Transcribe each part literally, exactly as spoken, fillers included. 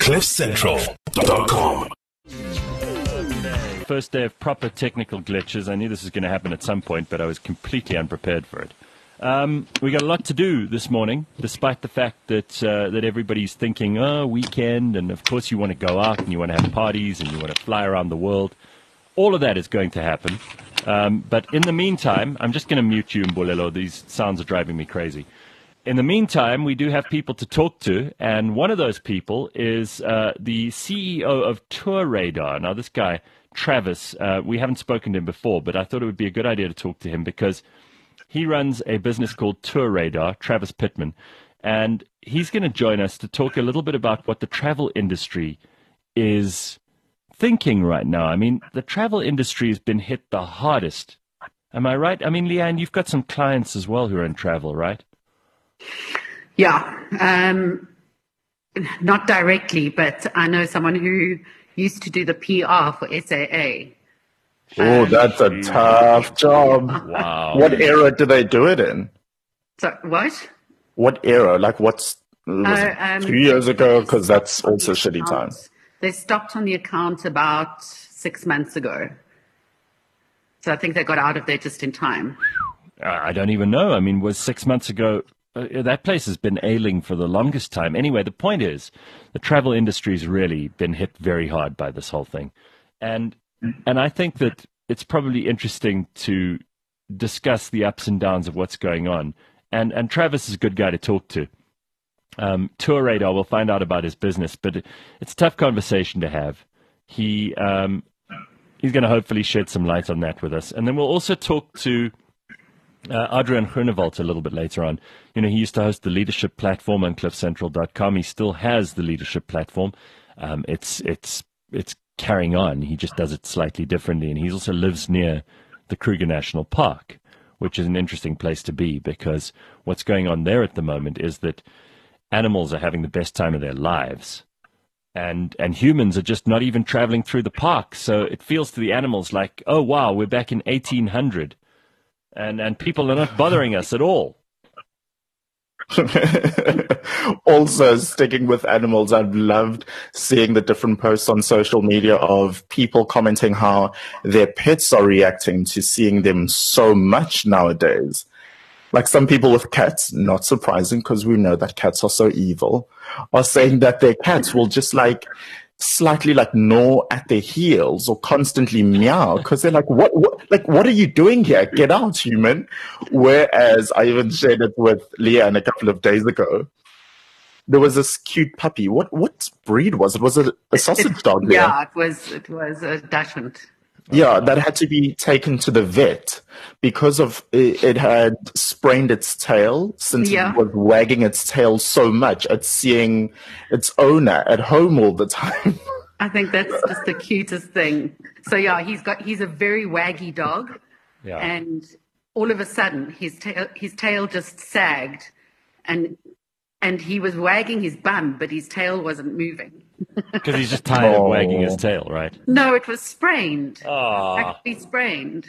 cliff central dot com. First day of proper technical glitches. I knew this was going to happen at some point, but I was completely unprepared for it. Um, we got a lot to do this morning, despite the fact that uh, that everybody's thinking, oh, weekend, and of course you want to go out and you want to have parties and you want to fly around the world. All of that is going to happen. Um, but in the meantime, I'm just going to mute you, Mbolelo. These sounds are driving me crazy. In the meantime, we do have people to talk to, and one of those people is uh, the C E O of Tour Radar. Now, this guy, Travis, uh, we haven't spoken to him before, but I thought it would be a good idea to talk to him because he runs a business called Tour Radar, Travis Pittman, and he's going to join us to talk a little bit about what the travel industry is thinking right now. I mean, the travel industry has been hit the hardest. Am I right? I mean, Leanne, you've got some clients as well who are in travel, right? Yeah, um, not directly, but I know someone who used to do the P R for S A A. Oh, Um, that's a tough job. Wow. What era do they do it in? So what? What era? Like what's was it Uh, um, two years ago? they Because that's stopped on also the shitty time. account- They stopped on the account about six months ago. So I think they got out of there just in time. I don't even know. I mean, was six months ago, uh, that place has been ailing for the longest time. Anyway, the point is, the travel industry's really been hit very hard by this whole thing. And and I think that it's probably interesting to discuss the ups and downs of what's going on. And and Travis is a good guy to talk to. Um, Tour Radar, we'll find out about his business, but it, it's a tough conversation to have. He um, he's going to hopefully shed some light on that with us. And then we'll also talk to uh, Adrian Groenewald a little bit later on. You know, he used to host the Leadership Platform on cliff central dot com. He still has the Leadership Platform. Um, it's it's it's carrying on. He just does it slightly differently. And he also lives near the Kruger National Park, which is an interesting place to be because what's going on there at the moment is that animals are having the best time of their lives. And and humans are just not even traveling through the park. So it feels to the animals like, oh, wow, we're back in eighteen hundred. And, and people are not bothering us at all. Also, sticking with animals, I've loved seeing the different posts on social media of people commenting how their pets are reacting to seeing them so much nowadays. Like some people with cats, not surprising because we know that cats are so evil, are saying that their cats will just like slightly like gnaw at their heels or constantly meow because they're like, what, what, like, what are you doing here? Get out, human. Whereas I even shared it with Leanne a couple of days ago. There was this cute puppy. What, what breed was it? Was it a sausage dog? Leanne? Yeah, it was, it was a Dachshund. Yeah, that had to be taken to the vet because of it, it had sprained its tail since Yeah. it was wagging its tail so much at seeing its owner at home all the time. I think that's just the cutest thing. So yeah, he's got he's a very waggy dog, Yeah. and all of a sudden his tail his tail just sagged, and and he was wagging his bum, but his tail wasn't moving. Because he's just tired of Oh. wagging his tail, right? No, it was sprained. Aw. Actually sprained.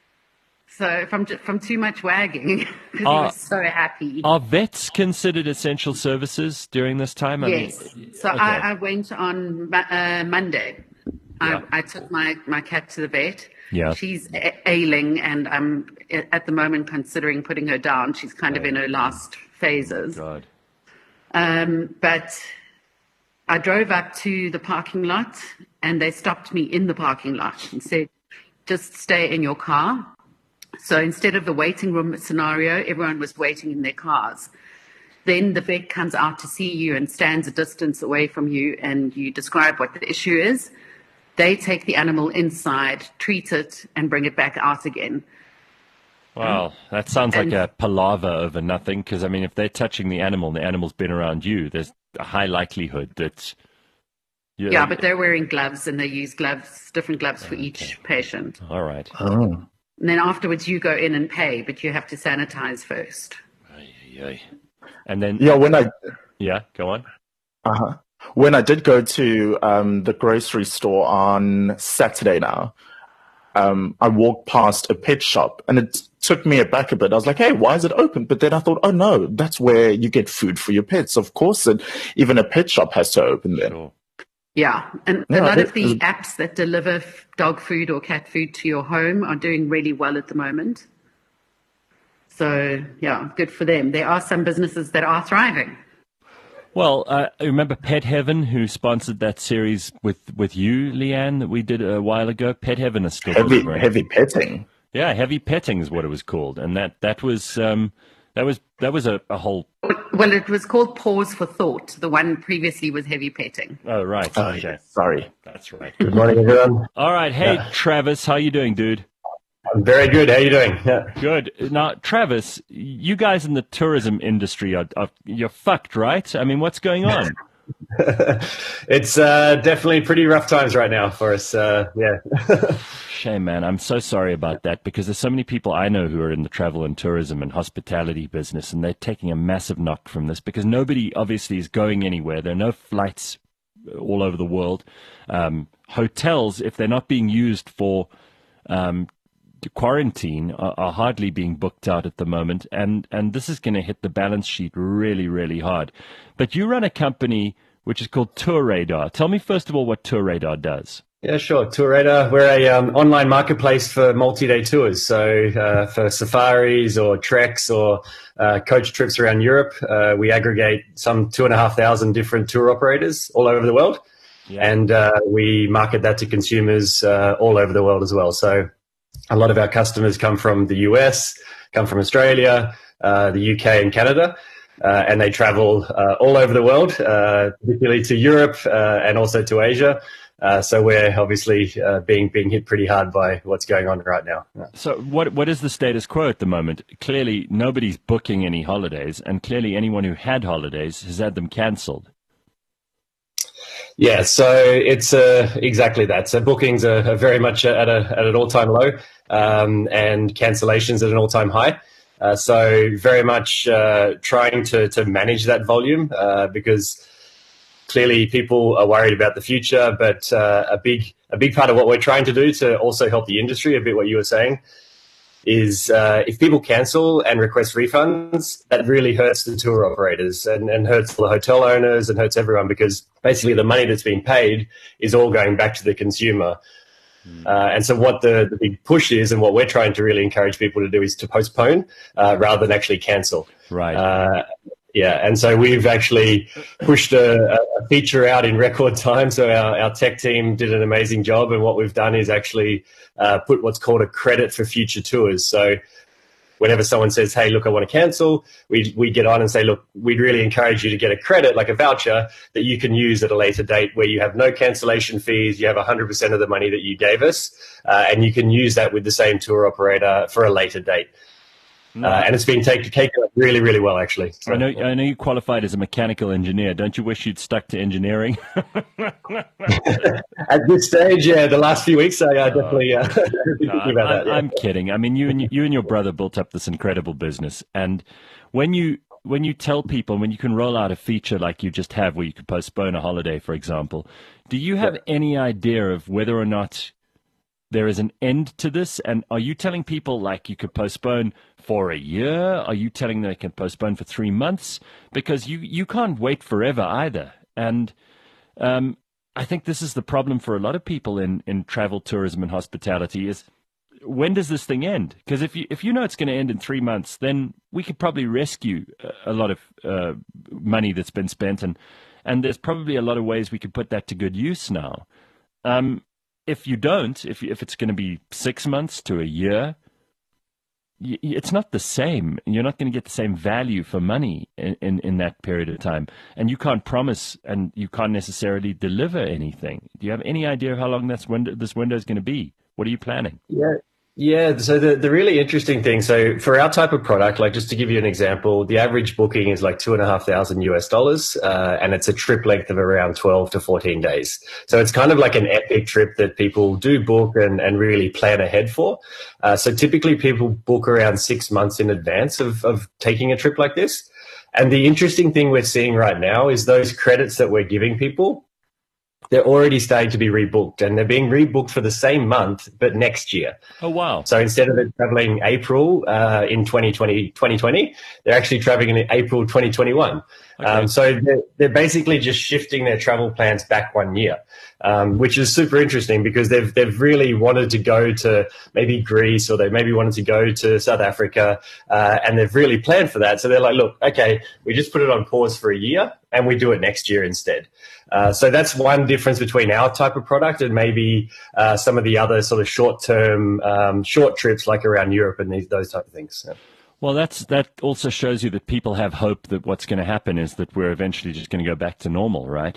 So from ju- from too much wagging, because he Ah. was so happy. Are vets considered essential services during this time? I Yes. mean, So okay. I, I went on Mo- uh, Monday. Yeah. I, I took my, my cat to the vet. Yeah. She's a- ailing, and I'm a- at the moment considering putting her down. She's kind of in her last phases. God. Um, but I drove up to the parking lot, and they stopped me in the parking lot and said, just stay in your car. So instead of the waiting room scenario, everyone was waiting in their cars. Then the vet comes out to see you and stands a distance away from you, and you describe what the issue is. They take the animal inside, treat it, and bring it back out again. Wow, that sounds like And- a palaver over nothing. Because I mean, if they're touching the animal and the animal's been around you, there's a high likelihood that. You, Yeah, but they're wearing gloves, and they use gloves, different gloves for each patient. all right. Oh. And then afterwards, you go in and pay, but you have to sanitize first. Ay, ay, ay. And then Yeah, when I yeah, go on. uh-huh. when I did go to um, the grocery store on Saturday now, um, I walked past a pet shop and it took me aback a bit. I was like, hey, why is it open? But then I thought, oh no, that's where you get food for your pets. Of course, and even a pet shop has to open then. Sure. Yeah, and a Yeah, lot of it- the apps that deliver f- dog food or cat food to your home are doing really well at the moment. So, yeah, good for them. There are some businesses that are thriving. Well, uh, I remember Pet Heaven, who sponsored that series with, with you, Leanne, that we did a while ago. Pet Heaven is still heavy, delivering. heavy petting. Yeah, Heavy Petting is what it was called, and that that was um, that was that was a, a whole. Well, it was called Pause for Thought. The one previously was Heavy Petting. Oh, right. Oh, Okay, yes, sorry. that's right. Good morning, everyone. All right, hey Travis, how you doing, dude? I'm very good. How you doing? Yeah. Good. Now, Travis, you guys in the tourism industry are, are you're fucked, right? I mean, what's going on? It's uh, definitely pretty rough times right now for us. Uh, yeah. Shame, man. I'm so sorry about that because there's so many people I know who are in the travel and tourism and hospitality business, and they're taking a massive knock from this because nobody obviously is going anywhere. There are no flights all over the world. Um, hotels, if they're not being used for um, quarantine, are, are hardly being booked out at the moment, and and this is going to hit the balance sheet really, really hard. But you run a company which is called Tour Radar. Tell me first of all what Tour Radar does. Yeah, sure. Tour Radar. We're a um, online marketplace for multi-day tours. So uh, for safaris or treks or uh, coach trips around Europe, uh, we aggregate some two and a half thousand different tour operators all over the world, Yeah. and uh, we market that to consumers uh, all over the world as well. So a lot of our customers come from the U S, come from Australia, uh, the U K, and Canada. Uh, and they travel uh, all over the world, uh, particularly to Europe uh, and also to Asia. Uh, so we're obviously uh, being being hit pretty hard by what's going on right now. So what what is the status quo at the moment? Clearly, nobody's booking any holidays, and clearly anyone who had holidays has had them cancelled. Yeah, so it's uh, exactly that. So bookings are, are very much at a at an all time low, um, and cancellations at an all time high. Uh, so very much uh, trying to to manage that volume uh, because clearly people are worried about the future. But uh, a big a big part of what we're trying to do to also help the industry, a bit what you were saying, is uh, if people cancel and request refunds, that really hurts the tour operators and, and hurts the hotel owners and hurts everyone because basically the money that's being paid is all going back to the consumer. Uh, and so what the, the big push is and what we're trying to really encourage people to do is to postpone uh, rather than actually cancel. Right. Uh, yeah. And so we've actually pushed a, a feature out in record time. So our, our tech team did an amazing job. And what we've done is actually uh, put what's called a credit for future tours. So whenever someone says, hey, look, I want to cancel, we we get on and say, look, we'd really encourage you to get a credit, like a voucher, that you can use at a later date where you have no cancellation fees, you have one hundred percent of the money that you gave us, uh, and you can use that with the same tour operator for a later date. Uh, and it's been taken taken up really, really well, actually. So, I know I know you qualified as a mechanical engineer. Don't you wish you'd stuck to engineering? at this stage, yeah, the last few weeks, I uh, definitely uh, been No, thinking about I, that. Yeah. I'm kidding. I mean, you and you and your brother built up this incredible business, and when you when you tell people, when you can roll out a feature like you just have, where you could postpone a holiday, for example, do you have Yeah. any idea of whether or not there is an end to this? And are you telling people like you could postpone for a year? Are you telling them they can postpone for three months? Because you you can't wait forever either. And um, I think this is the problem for a lot of people in, in travel, tourism, and hospitality is, when does this thing end? Because if you if you know it's going to end in three months, then we could probably rescue a, a lot of uh, money that's been spent, and and there's probably a lot of ways we could put that to good use now. Um, if you don't, if if it's going to be six months to a year, y- y- it's not the same. You're not going to get the same value for money in, in, in that period of time, and you can't promise and you can't necessarily deliver anything. Do you have any idea of how long this window this window is going to be? What are you planning? Yeah. Yeah. So the, the really interesting thing, so for our type of product, like just to give you an example, the average booking is like two and a half thousand U S dollars, uh, and it's a trip length of around twelve to fourteen days. So it's kind of like an epic trip that people do book and, and really plan ahead for. Uh, so typically people book around six months in advance of, of taking a trip like this. And the interesting thing we're seeing right now is those credits that we're giving people they're already starting to be rebooked, and they're being rebooked for the same month, but next year. Oh, wow. So instead of it traveling April uh, in twenty twenty, twenty twenty, they're actually traveling in April twenty twenty-one. Okay. Um, so they're, they're basically just shifting their travel plans back one year, um, which is super interesting because they've they've really wanted to go to maybe Greece, or they maybe wanted to go to South Africa, uh, and they've really planned for that. So they're like, look, okay, we just put it on pause for a year and we do it next year instead. Uh, so that's one difference between our type of product and maybe uh, some of the other sort of short-term, um, short trips like around Europe and these, those type of things. So. Well, that's that also shows you that people have hope that what's going to happen is that we're eventually just going to go back to normal, right?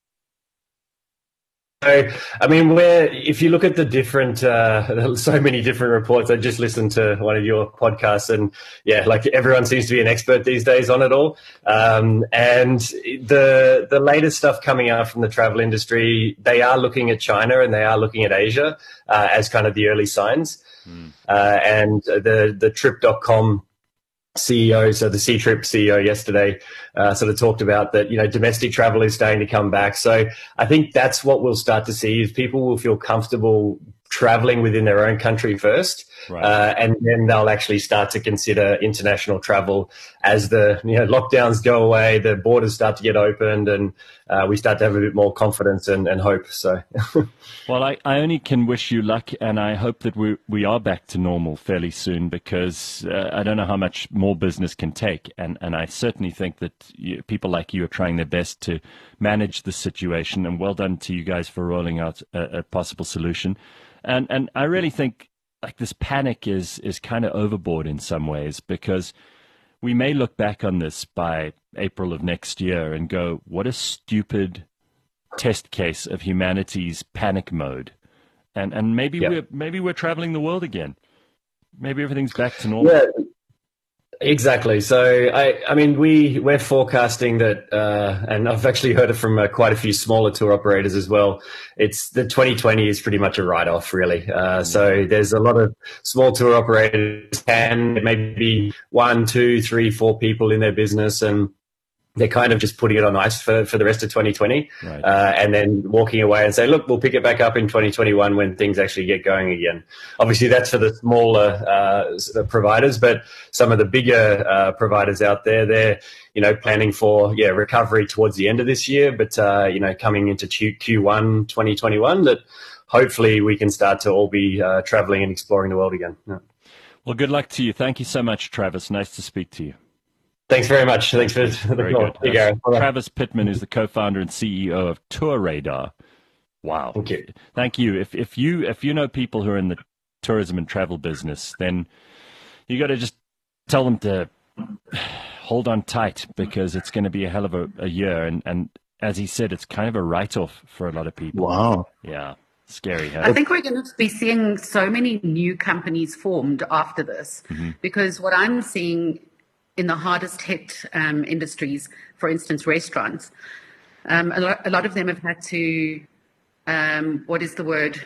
So, I mean, where if you look at the different, uh, so many different reports. I just listened to one of your podcasts, and yeah, like everyone seems to be an expert these days on it all. Um, and the the latest stuff coming out from the travel industry, they are looking at China and they are looking at Asia uh, as kind of the early signs. Mm. Uh, and the the trip dot com C E O, so the Ctrip C E O yesterday uh, sort of talked about that, you know, domestic travel is starting to come back. So I think that's what we'll start to see is people will feel comfortable traveling within their own country first. Right. Uh, and then they'll actually start to consider international travel as the, you know, lockdowns go away, the borders start to get opened, and uh, we start to have a bit more confidence and, and hope. So, well, I, I only can wish you luck, and I hope that we we are back to normal fairly soon, because uh, I don't know how much more business can take, and and I certainly think that you, people like you are trying their best to manage the situation, and well done to you guys for rolling out a, a possible solution, and and I really think. Like this panic is is kind of overboard in some ways, because we may look back on this by April of next year and go, what a stupid test case of humanity's panic mode. And and maybe yeah. we're maybe we're traveling the world again. Maybe everything's back to normal. Yeah. Exactly. So, I, I mean, we, we're forecasting that, uh, and I've actually heard it from uh, quite a few smaller tour operators as well. It's the twenty twenty is pretty much a write-off, really. Uh, so there's a lot of small tour operators, and maybe one, two, three, four people in their business, and they're kind of just putting it on ice for, for the rest of twenty twenty, right. uh, and then walking away and say, look, we'll pick it back up in twenty twenty-one when things actually get going again. Obviously, that's for the smaller uh, providers, but some of the bigger uh, providers out there, they're, you know, planning for, yeah, recovery towards the end of this year, but, uh, you know, coming into Q one twenty twenty-one, that hopefully we can start to all be uh, traveling and exploring the world again. Yeah. Well, good luck to you. Thank you so much, Travis. Nice to speak to you. Thanks very much. Thanks for the very call. Good. Uh, Travis Pittman is the co-founder and C E O of Tour Radar. Wow. Thank you. Thank you. If if you if you know people who are in the tourism and travel business, then you got to just tell them to hold on tight, because it's going to be a hell of a, a year. And and as he said, it's kind of a write-off for a lot of people. Wow. Yeah. Scary. Huh? I think we're going to be seeing so many new companies formed after this, mm-hmm. because what I'm seeing in the hardest hit um, industries, for instance, restaurants, um, a, lot, a lot of them have had to, um, what is the word?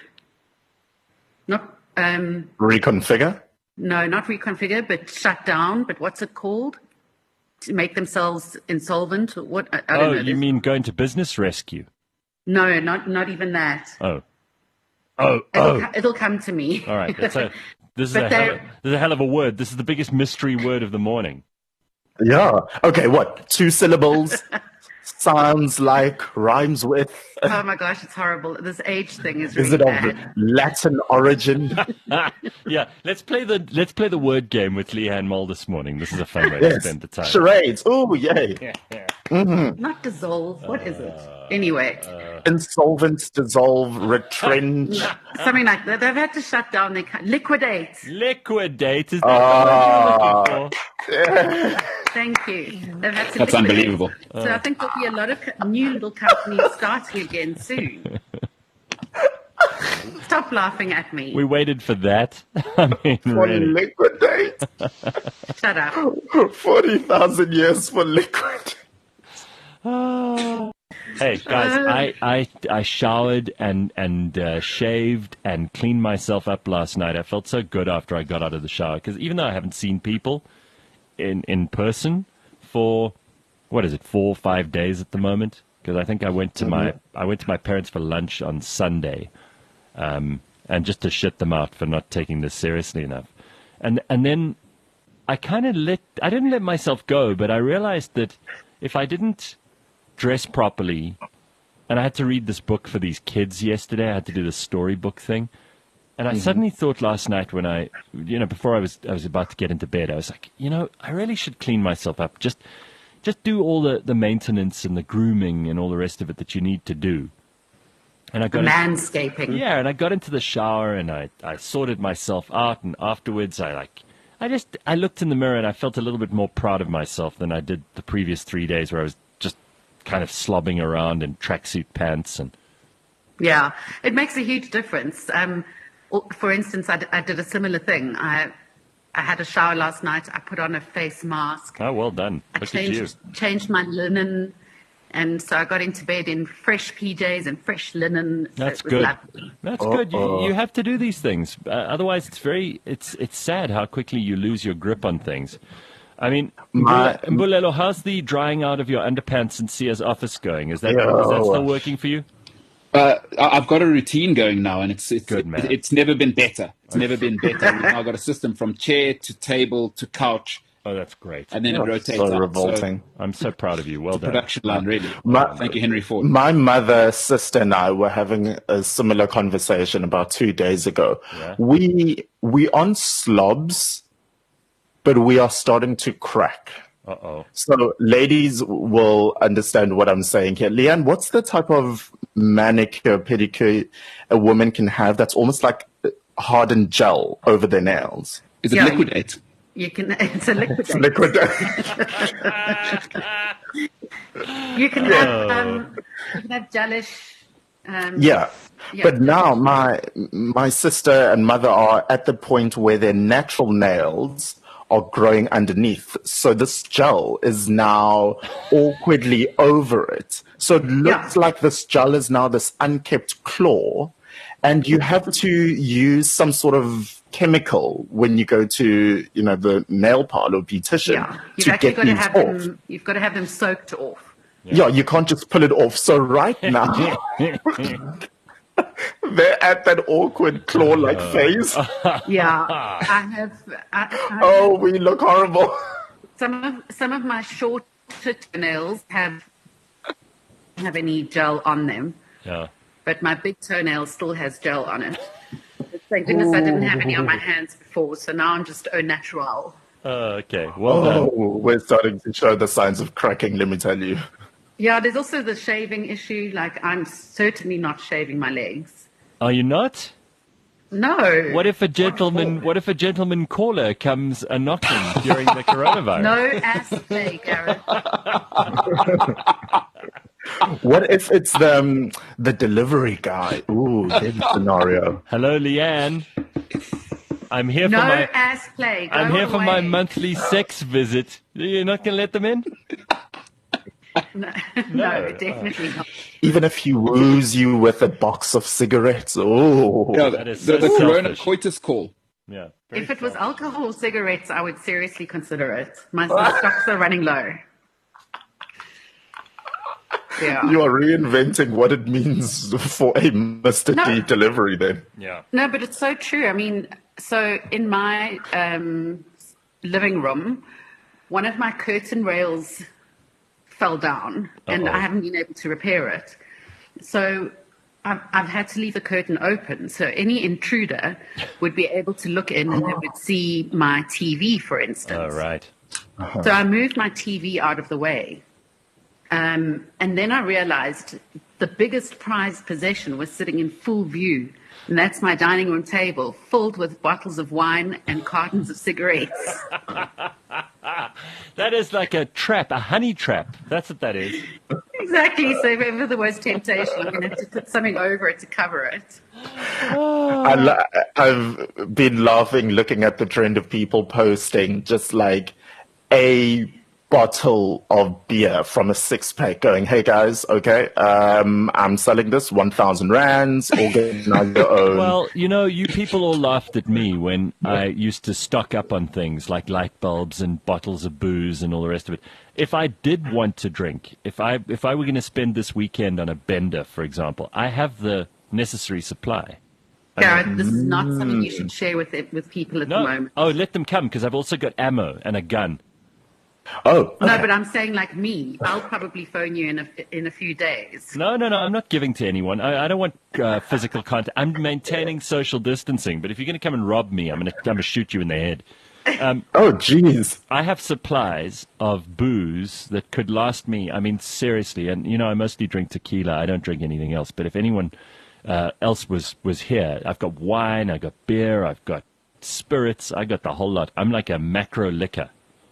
Not um, reconfigure? No, not reconfigure, but shut down. But what's it called? To make themselves insolvent? What? I, I don't oh, know. you There's... mean going to business rescue? No, not not even that. Oh. Oh, it'll, oh. it'll come to me. All right. That's a, this, is a hell of, this is a hell of a word. This is the biggest mystery word of the morning. Yeah. Okay, what? Two syllables? Sounds like, rhymes with. Oh my gosh, it's horrible. This age thing is really Is it bad. of Latin origin? Yeah, let's play the let's play the word game with Leanne Moll this morning. This is a fun way yes. to spend the time. Charades. Oh, yay. Yeah, yeah. Mm-hmm. Not dissolve. What is it? Anyway. Uh, Insolvent, dissolve, retrench. Something like that. They've had to shut down. They can't. Liquidate. Liquidate. Is that uh, what you're looking for? Yeah. Thank you. They've had to That's liquidate. unbelievable. So I think there'll be a lot of new little companies starting again soon. Stop laughing at me. We waited for that. I mean, for really. liquidate. Shut up. forty thousand years for liquid. Hey guys, I, I I showered and and uh, shaved and cleaned myself up last night. I felt so good after I got out of the shower, because even though I haven't seen people in in person for what is it four or five days at the moment, because I think I went to my I went to my parents for lunch on Sunday, um, and just to shit them out for not taking this seriously enough, and and then I kind of let I didn't let myself go, but I realized that if I didn't dress properly, and I had to read this book for these kids yesterday, I had to do the storybook thing. And I mm-hmm. suddenly thought last night when I, you know, before I was I was about to get into bed, I was like, you know, I really should clean myself up. Just just do all the, the maintenance and the grooming and all the rest of it that you need to do. And I got manscaping. Into, yeah, and I got into the shower and I, I sorted myself out, and afterwards I like I just I looked in the mirror and I felt a little bit more proud of myself than I did the previous three days where I was just kind of slobbing around in tracksuit pants. And yeah, it makes a huge difference. Um For instance, I, d- I did a similar thing. I I had a shower last night. I put on a face mask. Oh, well done. I Look changed, at you. changed my linen. And so I got into bed in fresh P Js and fresh linen. So That's it was good. lovely. That's Uh-oh. good. You, you have to do these things. Uh, otherwise, it's very it's it's sad how quickly you lose your grip on things. I mean, My- Mbulelo, how's the drying out of your underpants in Sia's office going? Is that Yo. is that still working for you? Uh, I- I've got a routine going now, and it's it's Good, man. it- it's never been better. It's never been better. We've now got a system from chair to table to couch, Oh, that's great. and then it That's rotates. so out. revolting. I'm so proud of you. Well So, done. production line, really. My- Thank you, Henry Ford. My mother, sister, and I were having a similar conversation about two days ago. Yeah. We we on slobs, but we are starting to crack. Uh-oh. So ladies will understand what I'm saying here. Leanne, what's the type of manicure, pedicure a woman can have that's almost like hardened gel over their nails? Is it Yeah. liquidate? You can. It's a liquid. Liquid. You can have. Um, you can have gelish. Um, Yeah. Yeah. But now my my sister and mother are at the point where their natural nails are growing underneath. So this gel is now awkwardly over it. So it looks Yeah. like this gel is now this unkept claw, and you have to use some sort of chemical when you go to, you know, the nail parlor or beautician Yeah. You've to actually get got to these have off. them. You've got to have them soaked off. Yeah, you can't just pull it off. So right now, they're at that awkward claw-like phase. Yeah. I have. I, I, Oh, we look horrible. Some of some of my shorter toenails have have any gel on them, Yeah. but my big toenail still has gel on it. Thank goodness I didn't have any on my hands before, so now I'm just au naturel. Oh, okay. Well done. Oh, we're starting to show the signs of cracking, let me tell you. Yeah, there's also the shaving issue. Like, I'm certainly not shaving my legs. Are you not? No. What if a gentleman? What if a gentleman caller comes a knocking during the coronavirus? No ass play, Gareth. What if it's the, um, the delivery guy? Ooh, good scenario. Hello, Leanne. I'm here No for my. ass play. Go I'm here for my away. monthly sex visit. You're not going to let them in? No, no, definitely not. Even if he woos you with a box of cigarettes. Oh, Yeah, That the, is the, so the Corona selfish. coitus call. Yeah. If it was alcohol or cigarettes, I would seriously consider it. My my stocks are running low. Yeah. you are reinventing what it means for a Mister No. D delivery then. Yeah. No, but it's so true. I mean, so in my um, living room, one of my curtain rails fell down, and Uh-oh. I haven't been able to repair it. So I've, I've had to leave the curtain open. So any intruder would be able to look in and they would see my T V, for instance. All right. So I moved my T V out of the way. Um, and then I realized the biggest prized possession was sitting in full view. And that's my dining room table filled with bottles of wine and cartons of cigarettes. That is like a trap, a honey trap. That's what that is. Exactly. So if ever there was temptation, I'm going to have to put something over it to cover it. I la- I've been laughing looking at the trend of people posting just like a bottle of beer from a six pack going, hey guys, okay, um, I'm selling this one thousand rands, organize your own. Well, you know, you people all laughed at me when I used to stock up on things like light bulbs and bottles of booze and all the rest of it. If I did want to drink, if I if I were going to spend this weekend on a bender, for example, I have the necessary supply. Gareth, this is not something you should share with it, with people at No, the moment. oh, let them come, because I've also got ammo and a gun. Oh, okay. No, but I'm saying like me. I'll probably phone you in a, in a few days. No, no, no, I'm not giving to anyone. I, I don't want uh, physical contact. I'm maintaining social distancing, but if you're going to come and rob me, I'm going to I'm going to shoot you in the head. Um, Oh, geez. I have supplies of booze that could last me, I mean, seriously, and, you know, I mostly drink tequila. I don't drink anything else, but if anyone uh, else was, was here, I've got wine, I've got beer, I've got spirits, I got the whole lot. I'm like a macro liquor.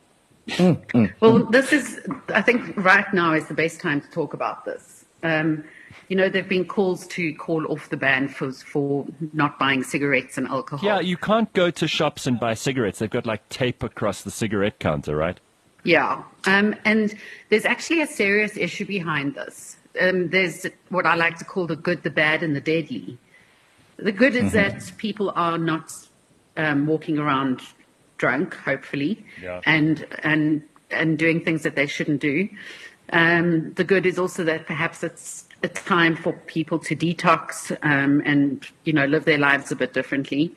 Well, this is, I think right now is the best time to talk about this. Um, you know, there have been calls to call off the ban for, for not buying cigarettes and alcohol. Yeah, you can't go to shops and buy cigarettes. They've got like tape across the cigarette counter, right? Yeah, um, and there's actually a serious issue behind this. Um, there's what I like to call the good, the bad, and the deadly. The good is that people are not um, walking around drunk, hopefully, Yeah. and and and doing things that they shouldn't do. Um, the good is also that perhaps it's a time for people to detox um, and you know live their lives a bit differently.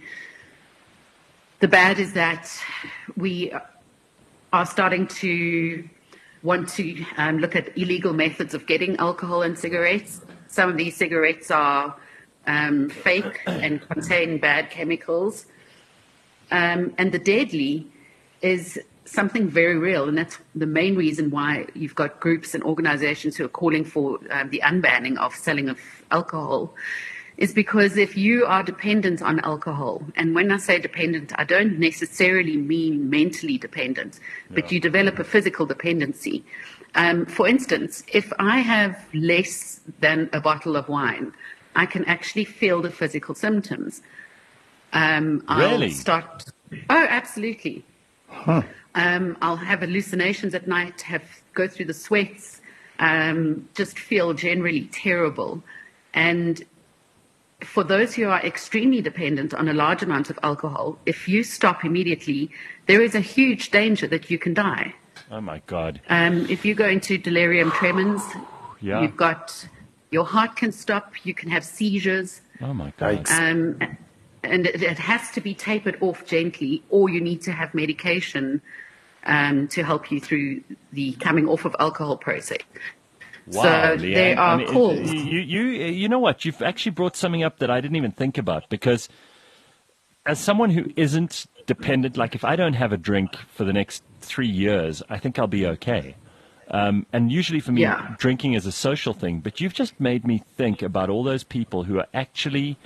The bad is that we are starting to want to um, look at illegal methods of getting alcohol and cigarettes. Some of these cigarettes are um, fake and contain bad chemicals. Um, and the deadly is something very real, and that's the main reason why you've got groups and organizations who are calling for um, the unbanning of selling of alcohol, is because if you are dependent on alcohol, and when I say dependent, I don't necessarily mean mentally dependent, but you develop a physical dependency. Um, for instance, if I have less than a bottle of wine, I can actually feel the physical symptoms. Um, Really? I'll start. Oh, absolutely. Um, I'll have hallucinations at night, have go through the sweats, um, just feel generally terrible. And for those who are extremely dependent on a large amount of alcohol, if you stop immediately, there is a huge danger that you can die. Oh, my God. Um, if you go into delirium tremens, Yeah. you've got your heart can stop, you can have seizures. Oh, my God. Yikes. Um, and it, it has to be tapered off gently, or you need to have medication um, to help you through the coming off of alcohol process. Wow, so Leanne. there are I mean, calls. You, you, you know what? You've actually brought something up that I didn't even think about, because as someone who isn't dependent, like if I don't have a drink for the next three years, I think I'll be okay. Um, and usually for me, Yeah. drinking is a social thing. But you've just made me think about all those people who are actually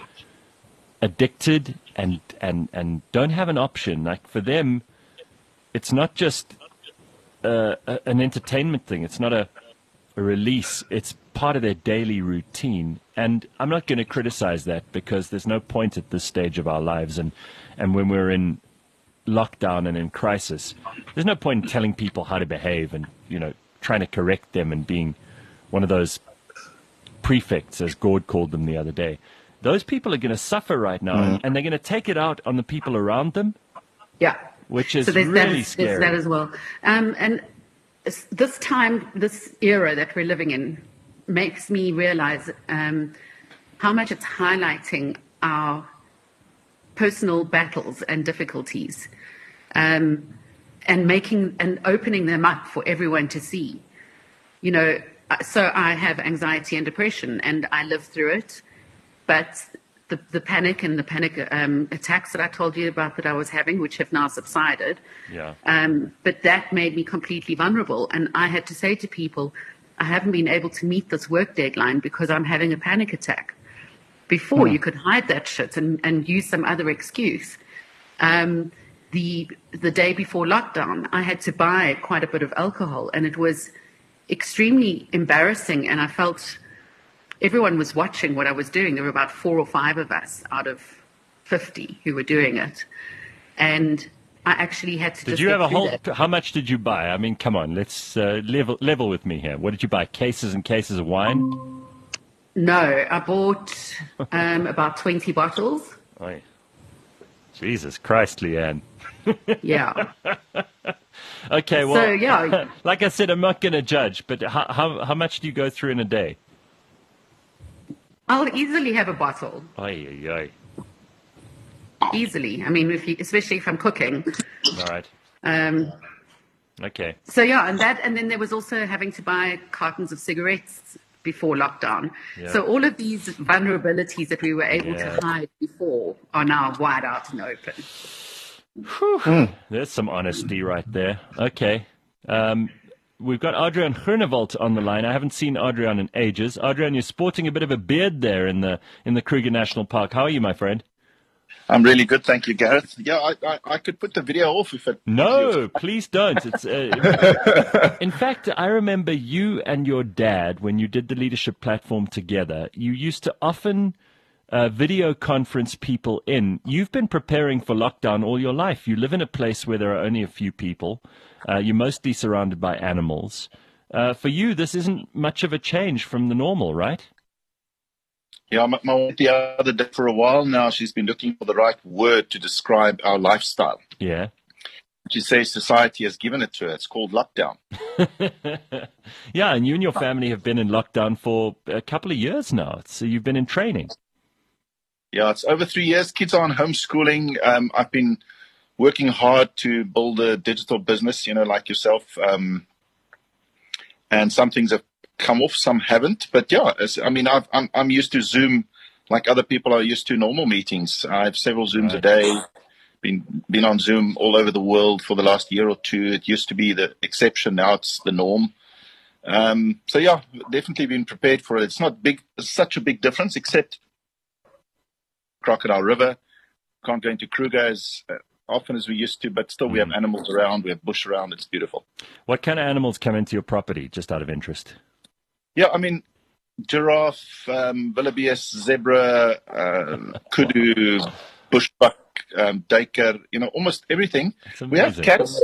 addicted and, and, and don't have an option. Like for them, it's not just uh, a, an entertainment thing. It's not a, a release. It's part of their daily routine. And I'm not going to criticize that, because there's no point at this stage of our lives. And, and when we're in lockdown and in crisis, there's no point in telling people how to behave and, you know, trying to correct them and being one of those prefects, as Gord called them the other day. Those people are going to suffer right now, and, and they're going to take it out on the people around them, Yeah. which is So there's really that, there's scary. that as well. Um, and this this time, this era that we're living in makes me realize um, how much it's highlighting our personal battles and difficulties, um, and making and opening them up for everyone to see. You know, so I have anxiety and depression, and I live through it. But the, the panic and the panic um, attacks that I told you about that I was having, which have now subsided, Yeah. um, but that made me completely vulnerable. And I had to say to people, I haven't been able to meet this work deadline because I'm having a panic attack. Before, you could hide that shit and, and use some other excuse. Um, the the day before lockdown, I had to buy quite a bit of alcohol, and it was extremely embarrassing, and I felt everyone was watching what I was doing. There were about four or five of us out of fifty who were doing it. And I actually had to Did just you get have a through whole? that. How much did you buy? I mean, come on, let's uh, level level with me here. What did you buy? Cases and cases of wine? No, I bought um, about twenty bottles. Oh, Jesus Christ, Leanne. Yeah. Okay, well, So, yeah. like I said, I'm not going to judge, but how, how how much do you go through in a day? I'll easily have a bottle. Ay, ay, ay. Easily. I mean, if you, especially if I'm cooking. All right. Um, Okay. so, yeah, and that, and then there was also having to buy cartons of cigarettes before lockdown. Yeah. So all of these vulnerabilities that we were able Yeah. to hide before are now wide out and open. Whew. There's some honesty right there. Okay. Um, we've got Adrian Groenewald on the line. I haven't seen Adrian in ages. Adrian, you're sporting a bit of a beard there in the in the Kruger National Park. How are you, my friend? I'm really good, thank you, Gareth. Yeah, I, I, I could put the video off if it. No, please don't. It's uh, in fact, I remember you and your dad when you did the leadership platform together. You used to often uh, video conference people in. You've been preparing for lockdown all your life. You live in a place where there are only a few people. Uh, you're mostly surrounded by animals. Uh, for you, this isn't much of a change from the normal, right? Yeah, my, my wife the other day for a while now, she's been looking for the right word to describe our lifestyle. Yeah. She says society has given it to her. It's called lockdown. Yeah, and you and your family have been in lockdown for a couple of years now. So you've been in training. Yeah, it's over three years. Kids are on homeschooling. Um, I've been working hard to build a digital business, you know, like yourself. Um, and some things have come off, some haven't. But yeah, as, I mean, I've, I'm I'm used to Zoom like other people are used to normal meetings. I have several Zooms a day. Been been on Zoom all over the world for the last year or two. It used to be the exception, now it's the norm. Um, so yeah, definitely been prepared for it. It's not big, such a big difference, except Crocodile River. Can't go into Kruger as uh, often as we used to, but still we have animals around. We have bush around. It's beautiful. What kind of animals come into your property, just out of interest? Yeah, I mean, giraffe, um, wildebeest, zebra, uh, kudu, bushbuck, um, duiker, you know, almost everything. We have cats.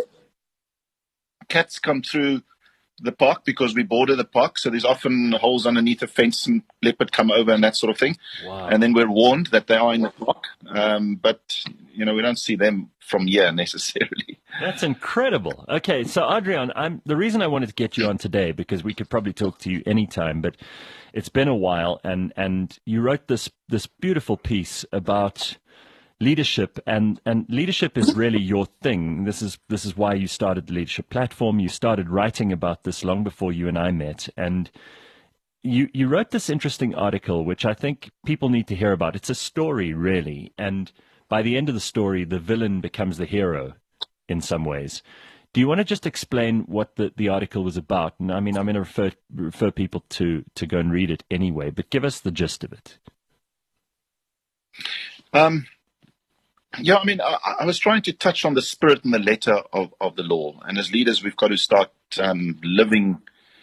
Cats come through the park because we border the park, so there's often holes underneath the fence and leopard come over and that sort of thing. Wow. And then we're warned that they are in the park, um, but, you know, we don't see them from here necessarily. That's incredible. Okay, so Adrian, I'm the reason I wanted to get you on today, because we could probably talk to you anytime, but it's been a while, and, and you wrote this this beautiful piece about leadership, and, and leadership is really your thing. This is this is why you started the leadership platform. You started writing about this long before you and I met, and you you wrote this interesting article, which I think people need to hear about. It's a story, really, and by the end of the story, the villain becomes the hero in some ways. Do you want to just explain what the, the article was about? And I mean, I'm going to refer refer people to to go and read it anyway, but give us the gist of it. Um. Yeah, I mean, I, I was trying to touch on the spirit and the letter of, of the law. And as leaders, we've got to start um, living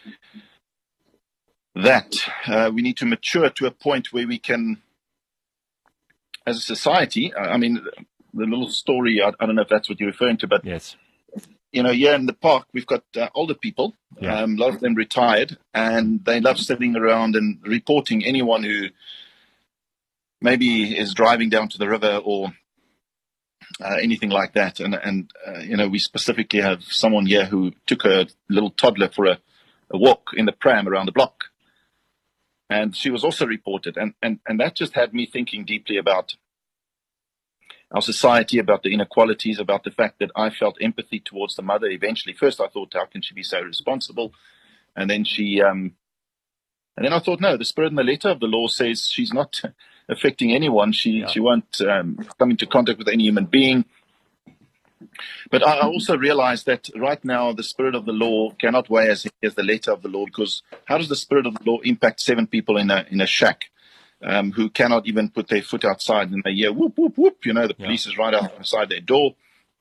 that. Uh, we need to mature to a point where we can, as a society, I mean, the little story, I, I don't know if that's what you're referring to, but, Yes. you know, here in the park, we've got uh, older people, Yeah. um, a lot of them retired, and they love sitting around and reporting anyone who maybe is driving down to the river or Uh, anything like that. And, and uh, you know, we specifically have someone here who took a little toddler for a, a walk in the pram around the block. And she was also reported. And, and, and that just had me thinking deeply about our society, about the inequalities, about the fact that I felt empathy towards the mother eventually. First, I thought, how can she be so responsible? And then she, um, and then I thought, no, the spirit and the letter of the law says she's not affecting anyone. She Yeah. she won't um, come into contact with any human being. But I also realized that right now the spirit of the law cannot weigh as as the letter of the law, because how does the spirit of the law impact seven people in a in a shack um, who cannot even put their foot outside, and they hear whoop whoop whoop? You know, the police Yeah. is right outside their door.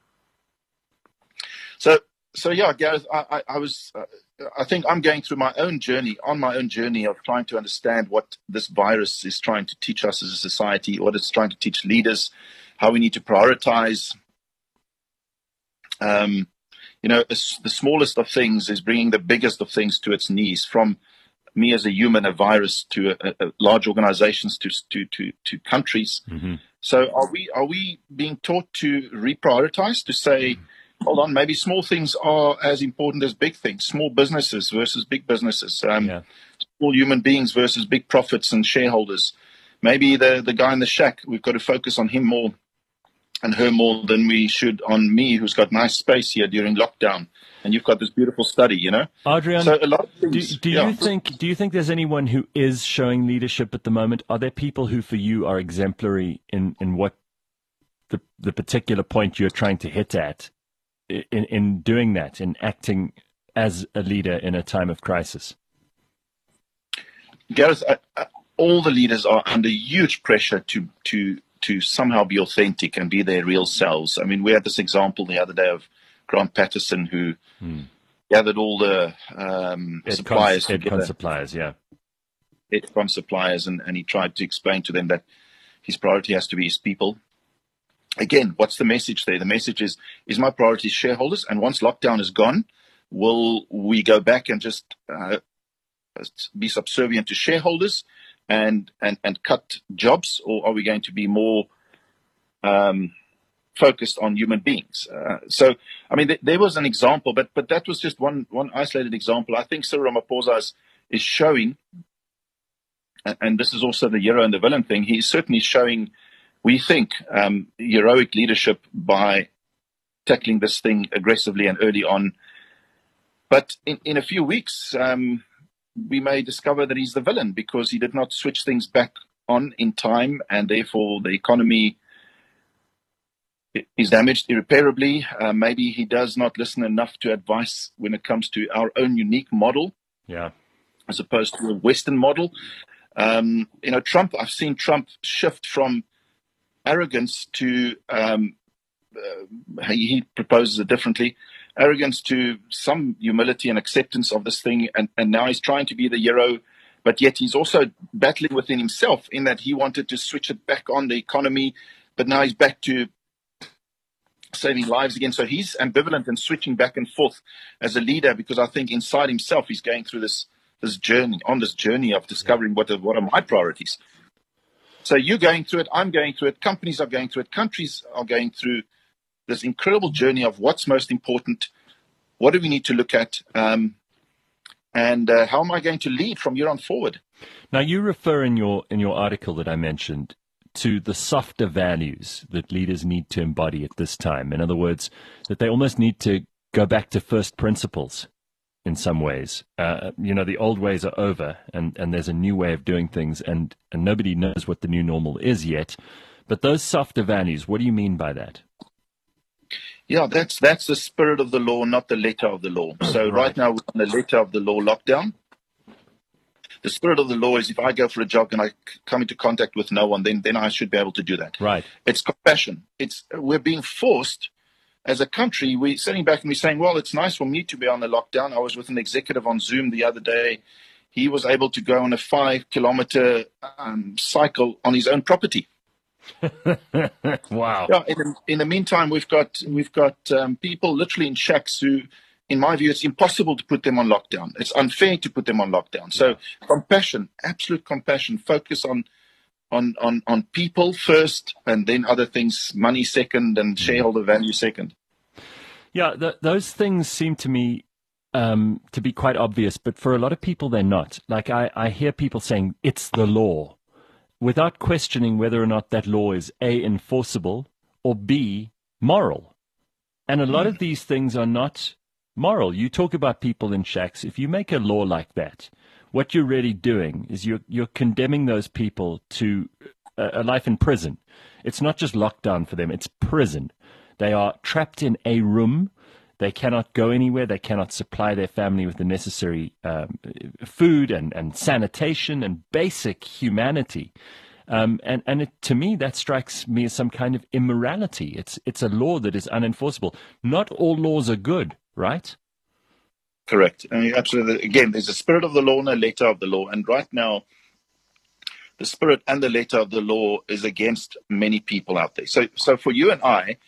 So so yeah, Gareth, I I, I was. Uh, I think I'm going through my own journey, on my own journey of trying to understand what this virus is trying to teach us as a society, what it's trying to teach leaders, how we need to prioritize, Um, you know, it's, the smallest of things is bringing the biggest of things to its knees. From me as a human, a virus, to a, a large organizations, to to to, to countries. Mm-hmm. So, are we are we being taught to reprioritize, to say, mm-hmm. hold on, maybe small things are as important as big things? Small businesses versus big businesses. Um, yeah. Small human beings versus big profits and shareholders. Maybe the the guy in the shack, we've got to focus on him more and her more than we should on me, who's got nice space here during lockdown, and you've got this beautiful study, you know. Adrian, so a lot of things, do, do yeah. you think do you think there's anyone who is showing leadership at the moment? Are there people who, for you, are exemplary in, in what the the particular point you're trying to hit at, in in doing that, in acting as a leader in a time of crisis? Gareth, I, I, all the leaders are under huge pressure to to. to somehow be authentic and be their real selves. I mean, we had this example the other day of Grant Patterson, who hmm. gathered all the um, suppliers together. suppliers, yeah. Edcon suppliers, and, and he tried to explain to them that his priority has to be his people. Again, what's the message there? The message is, is my priority shareholders, and once lockdown is gone, will we go back and just uh, be subservient to shareholders and, and, and cut jobs, or are we going to be more um, focused on human beings? Uh, so, I mean, th- there was an example, but but that was just one one isolated example. I think Cyril Ramaphosa is, is showing, and, and this is also the hero and the villain thing, he's certainly showing, we think, um, heroic leadership by tackling this thing aggressively and early on. But in, in a few weeks, um, we may discover that he's the villain because he did not switch things back on in time, and therefore the economy is damaged irreparably. Uh, maybe he does not listen enough to advice when it comes to our own unique model, yeah, as opposed to a Western model. Um, you know, Trump, I've seen Trump shift from arrogance to, um, uh, he, he proposes it differently, arrogance to some humility and acceptance of this thing. And, and now he's trying to be the hero, but yet he's also battling within himself in that he wanted to switch it back on the economy, but now he's back to saving lives again. So he's ambivalent and switching back and forth as a leader, because I think inside himself he's going through this this journey, on this journey of discovering what are, what are my priorities. So you're going through it, I'm going through it, companies are going through it, countries are going through this incredible journey of what's most important, what do we need to look at, um, and uh, how am I going to lead from here on forward? Now, you refer in your in your article that I mentioned to the softer values that leaders need to embody at this time. In other words, that they almost need to go back to first principles in some ways. Uh, you know, the old ways are over, and, and there's a new way of doing things, and, and nobody knows what the new normal is yet. But those softer values, what do you mean by that? Yeah, that's that's the spirit of the law, not the letter of the law. So right, right now we're on the letter of the law lockdown. The spirit of the law is if I go for a jog and I come into contact with no one, then then I should be able to do that. Right. It's compassion. It's we're being forced as a country. We're sitting back and we're saying, well, it's nice for me to be on the lockdown. I was with an executive on Zoom the other day. He was able to go on a five kilometer um, cycle on his own property. Wow. Yeah. In the, in the meantime, we've got we've got um, people literally in shacks who, in my view, it's impossible to put them on lockdown. It's unfair to put them on lockdown. So yeah. compassion, absolute compassion, focus on, on, on, on people first, and then other things, money second, and shareholder value second. Yeah, th- those things seem to me um, to be quite obvious, but for a lot of people, they're not. Like I, I hear people saying, it's the law, without questioning whether or not that law is A, enforceable, or B, moral. And a lot mm. of these things are not moral. You talk about people in shacks. If you make a law like that, what you're really doing is you're you're condemning those people to a, a life in prison. It's not just lockdown for them, it's prison. They are trapped in a room. They cannot go anywhere. They cannot supply their family with the necessary um, food and, and sanitation and basic humanity. Um, and and it, to me, that strikes me as some kind of immorality. It's it's a law that is unenforceable. Not all laws are good, right? Correct. I mean, absolutely. Again, there's a spirit of the law and a letter of the law. And right now, the spirit and the letter of the law is against many people out there. So, so for you and I,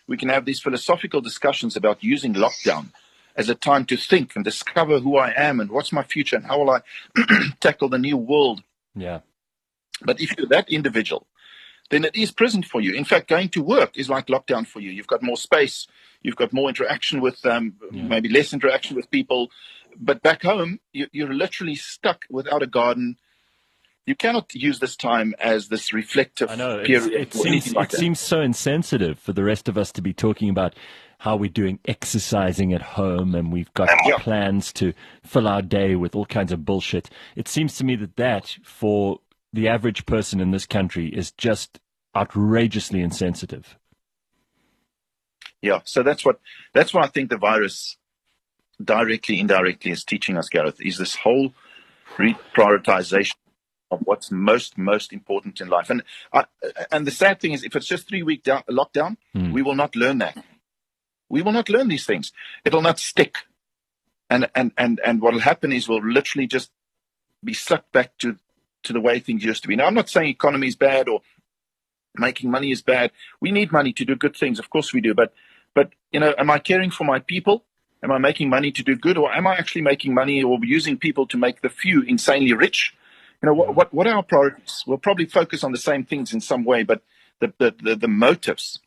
We can have these philosophical discussions about using lockdown as a time to think and discover who I am and what's my future and how will I tackle the new world. Yeah. But if you're that individual, then it is prison for you. In fact, going to work is like lockdown for you. You've got more space. You've got more interaction with, um, yeah. maybe less interaction with people. But back home, you, you're literally stuck without a garden. You cannot use this time as this reflective I know, period. It, seems, like it seems so insensitive for the rest of us to be talking about how we're doing exercising at home and we've got yeah. plans to fill our day with all kinds of bullshit. It seems to me that that, for the average person in this country, is just outrageously insensitive. Yeah, so that's what that's what I think the virus directly, indirectly is teaching us, Gareth, is this whole reprioritization of what's most, most important in life. And I, and the sad thing is, if it's just three-week down, lockdown, mm. we will not learn that. We will not learn these things. It'll not stick. And and and, and what will happen is we'll literally just be sucked back to, to the way things used to be. Now, I'm not saying economy is bad or making money is bad. We need money to do good things. Of course we do. But, but you know, am I caring for my people? Am I making money to do good? Or am I actually making money or using people to make the few insanely rich? You know, what, what, what are our priorities? We'll probably focus on the same things in some way, but the, the, the, the motives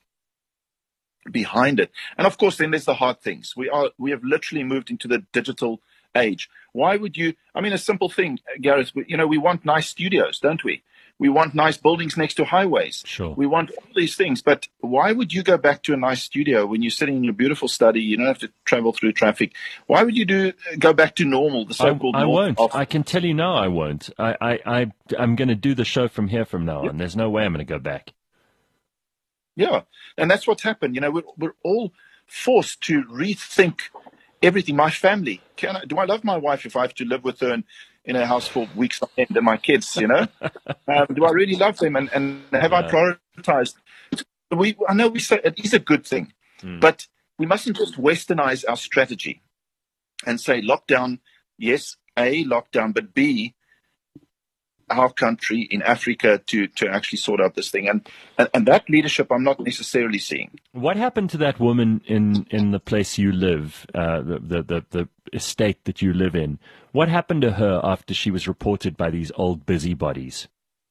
behind it. And of course, then there's the hard things. We are, we have literally moved into the digital age. Why would you, I mean, a simple thing, Gareth, you know, we want nice studios, don't we? We want nice buildings next to highways. Sure. We want all these things. But why would you go back to a nice studio when you're sitting in your beautiful study? You don't have to travel through traffic. Why would you do go back to normal, the so-called I, I normal? won't. Of- I can tell you now I won't. I, I, I, I'm going to do the show from here from now on. There's no way I'm going to go back. Yeah. And that's what's happened. You know, we're, we're all forced to rethink everything. My family. Can I, do I love my wife if I have to live with her and in a house for weeks on end, and my kids, you know? um, do I really love them? And, and have yeah. I prioritized? We, I know we say it is a good thing, mm. but we mustn't just westernize our strategy and say lockdown, yes, A, lockdown, but B, our country in Africa to, to actually sort out this thing. And, and and that leadership I'm not necessarily seeing. What happened to that woman in, in the place you live, uh, the, the, the, the estate that you live in? What happened to her after she was reported by these old busybodies?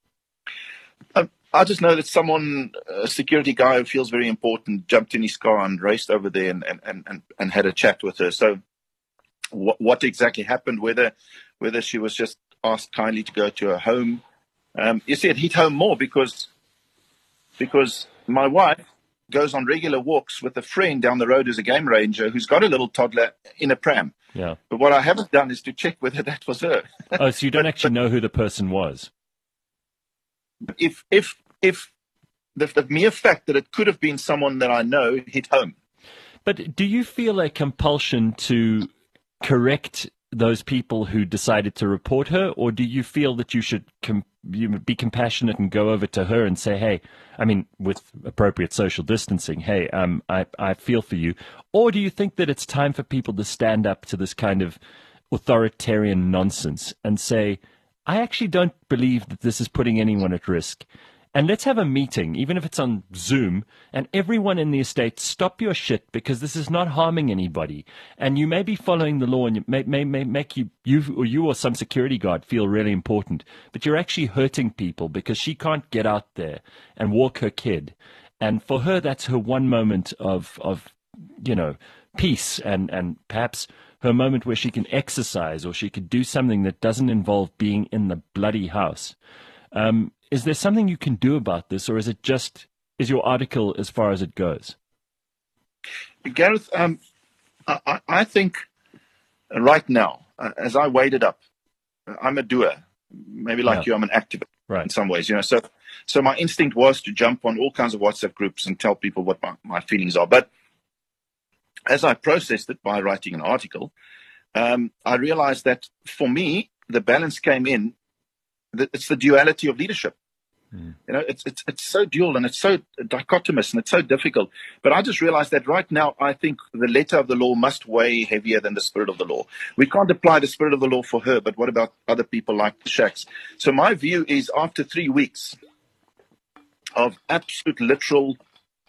Um, I just know that someone, a security guy who feels very important, jumped in his car and raced over there and, and, and, and had a chat with her. So what, what exactly happened, whether whether she was just asked kindly to go to her home. Um, you see, it hit home more because because my wife goes on regular walks with a friend down the road who's a game ranger who's got a little toddler in a pram. Yeah. But what I haven't done is to check whether that was her. Oh, so you don't but, actually but, know who the person was? If if if the, the mere fact that it could have been someone that I know hit home. But do you feel a compulsion to correct those people who decided to report her, or do you feel that you should com- you be compassionate and go over to her and say, hey, I mean, with appropriate social distancing, hey, um, I, I feel for you? Or do you think that it's time for people to stand up to this kind of authoritarian nonsense and say, I actually don't believe that this is putting anyone at risk? And let's have a meeting, even if it's on Zoom, and everyone in the estate stop your shit because this is not harming anybody. And you may be following the law and it may, may, may make you, you or you or some security guard feel really important, but you're actually hurting people because she can't get out there and walk her kid. And for her, that's her one moment of, of you know, peace and, and perhaps her moment where she can exercise or she could do something that doesn't involve being in the bloody house. Um, Is there something you can do about this, or is it just, is your article as far as it goes? Gareth, um, I, I think right now, uh, as I weighed it up, I'm a doer. Maybe like yeah. you, I'm an activist right. in some ways. You know, so so my instinct was to jump on all kinds of WhatsApp groups and tell people what my, my feelings are. But as I processed it by writing an article, um, I realized that for me, the balance came in. It's the duality of leadership. Mm. You know, it's it's it's so dual and it's so dichotomous and it's so difficult. But I just realized that right now, I think the letter of the law must weigh heavier than the spirit of the law. We can't apply the spirit of the law for her, but what about other people like the Shacks? So my view is after three weeks of absolute literal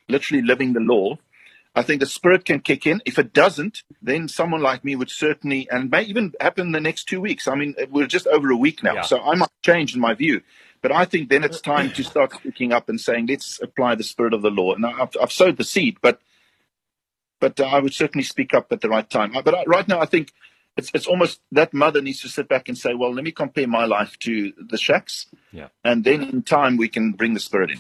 literally living the law, I think the spirit can kick in. If it doesn't, then someone like me would certainly, and may even happen in the next two weeks. I mean, we're just over a week now, Yeah. so I might change in my view. But I think then it's time to start speaking up and saying, let's apply the spirit of the law. And I've, I've sowed the seed, but but uh, I would certainly speak up at the right time. But I, right now, I think it's it's almost that mother needs to sit back and say, well, let me compare my life to the Shaq's. Yeah. And then in time, we can bring the spirit in.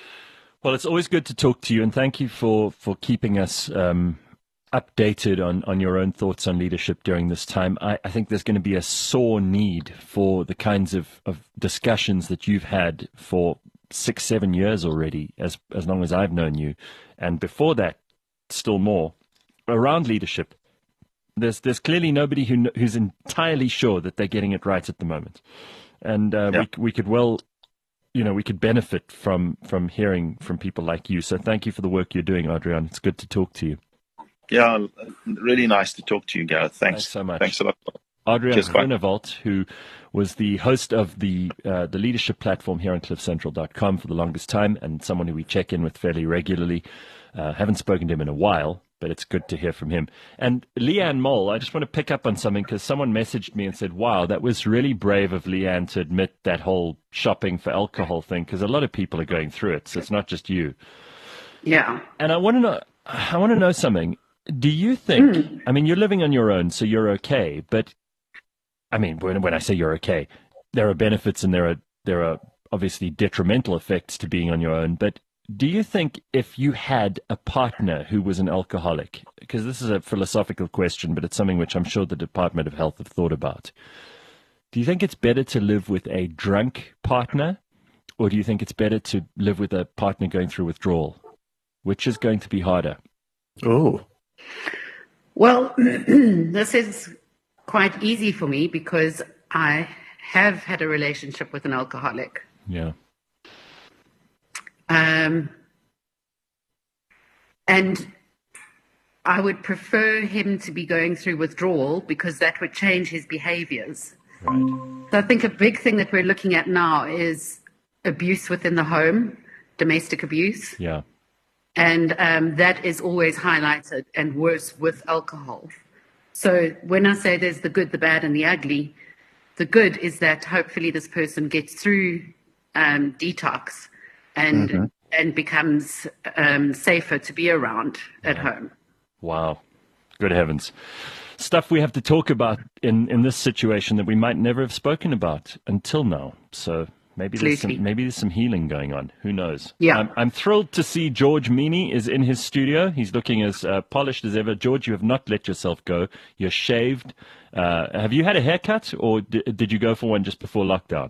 Well, it's always good to talk to you, and thank you for, for keeping us um, updated on, on your own thoughts on leadership during this time. I, I think there's going to be a sore need for the kinds of, of discussions that you've had for six, seven years already, as as long as I've known you, and before that, still more, around leadership. There's there's clearly nobody who who's entirely sure that they're getting it right at the moment, and uh, Yeah. we we could well. You know, we could benefit from from hearing from people like you. So thank you for the work you're doing, Adrian. It's good to talk to you. Yeah, really nice to talk to you, Gareth. Thanks. Thanks so much. Thanks a lot. Adrian Cheers, bye. Groenewold, who was the host of the uh, the leadership platform here on cliff central dot com for the longest time, and someone who we check in with fairly regularly. Uh, haven't spoken to him in a while, but it's good to hear from him. And Leanne Mole, I just want to pick up on something because someone messaged me and said, wow, that was really brave of Leanne to admit that whole shopping for alcohol thing, because a lot of people are going through it, so it's not just you. Yeah. And I want to know, I want to know something. Do you think, mm. I mean, you're living on your own, so you're okay, but I mean, when, when I say you're okay, there are benefits and there are, there are obviously detrimental effects to being on your own, but do you think if you had a partner who was an alcoholic, because this is a philosophical question, but it's something which I'm sure the Department of Health have thought about, do you think it's better to live with a drunk partner, or do you think it's better to live with a partner going through withdrawal? Which is going to be harder? Oh. Well, this is quite easy for me because I have had a relationship with an alcoholic. Yeah. Um, and I would prefer him to be going through withdrawal because that would change his behaviors. Right. So I think a big thing that we're looking at now is abuse within the home, domestic abuse. Yeah. And um, that is always highlighted and worse with alcohol. So when I say there's the good, the bad, and the ugly, the good is that hopefully this person gets through um, detox and mm-hmm. and becomes um, safer to be around at yeah. home. Wow. Good heavens. Stuff we have to talk about in, in this situation that we might never have spoken about until now. So maybe there's some, maybe there's some healing going on. Who knows? Yeah. I'm, I'm thrilled to see George Meany is in his studio. He's looking as uh, polished as ever. George, you have not let yourself go. You're shaved. Uh, have you had a haircut, or d- did you go for one just before lockdown?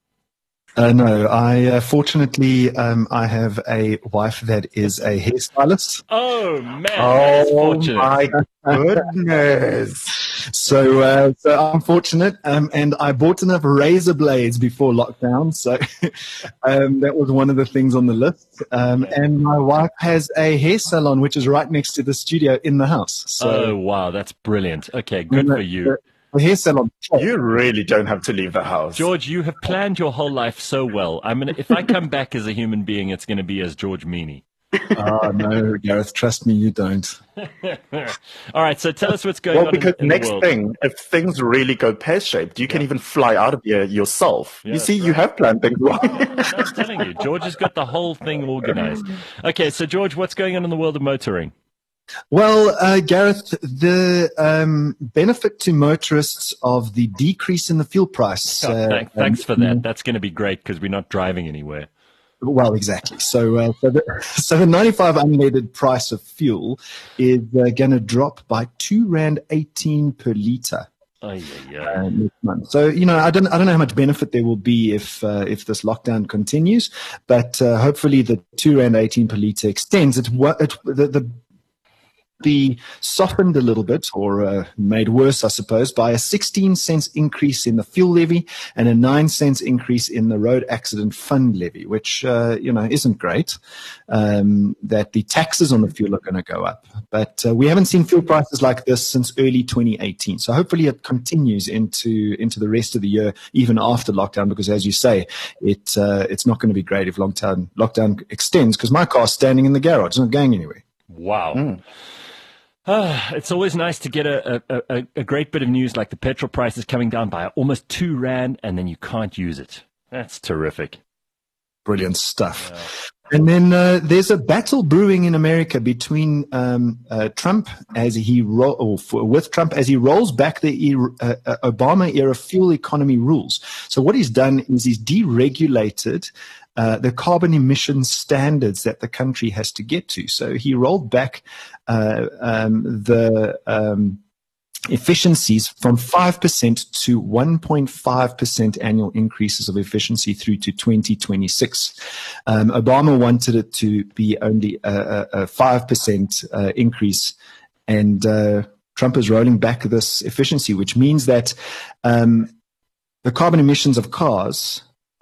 Uh, no, I uh, fortunately um, I have a wife that is a hairstylist. Oh man, that's oh fortunate. my goodness! so, uh, so I'm fortunate, um, and I bought enough razor blades before lockdown, so um, that was one of the things on the list. Um, yeah. And my wife has a hair salon which is right next to the studio in the house. So, oh wow, that's brilliant. Okay, good for you. The, the hair salon. You really don't have to leave the house. George, you have planned your whole life so well. I'm gonna, if I come back as a human being, it's going to be as George Meany. Oh, no, Gareth, trust me, you don't. All right, so tell us what's going well, on because in, in next the world. thing, if things really go pear-shaped, you can yeah. even fly out of here yourself. Yeah, you see, right. you have planned things well. I'm telling you, George has got the whole thing organized. Okay, so George, what's going on in the world of motoring? Well, uh, Gareth, the um, benefit to motorists of the decrease in the fuel price. Oh, uh, thanks, thanks um, for that. That's going to be great because we're not driving anywhere. Well, exactly. So, uh, so, the, so the ninety-five unleaded price of fuel is uh, going to drop by two rand eighteen per liter. Oh, yeah, yeah. Uh, next month. So, you know, I don't, I don't know how much benefit there will be if, uh, if this lockdown continues, but uh, hopefully the two rand eighteen per liter extends. It's what it, the, the be softened a little bit, or uh, made worse, I suppose, by a sixteen cents increase in the fuel levy and a nine cents increase in the road accident fund levy, which, uh, you know, isn't great. Um, that the taxes on the fuel are going to go up. But uh, we haven't seen fuel prices like this since early twenty eighteen. So hopefully it continues into into the rest of the year, even after lockdown, because as you say, it uh, it's not going to be great if lockdown, lockdown extends, because my car's standing in the garage. It's not going anywhere. Wow. Mm. Uh, it's always nice to get a, a, a great bit of news like the petrol price is coming down by almost two rand and then you can't use it. That's terrific. Brilliant stuff. Yeah. And then uh, there's a battle brewing in America between um, uh, Trump as he ro- or for, with Trump as he rolls back the uh, uh, Obama era fuel economy rules. So what he's done is he's deregulated Uh, the carbon emission standards that the country has to get to. So he rolled back uh, um, the um, efficiencies from five percent to one point five percent annual increases of efficiency through to twenty twenty-six. Um, Obama wanted it to be only a, a five percent uh, increase, and uh, Trump is rolling back this efficiency, which means that um, the carbon emissions of cars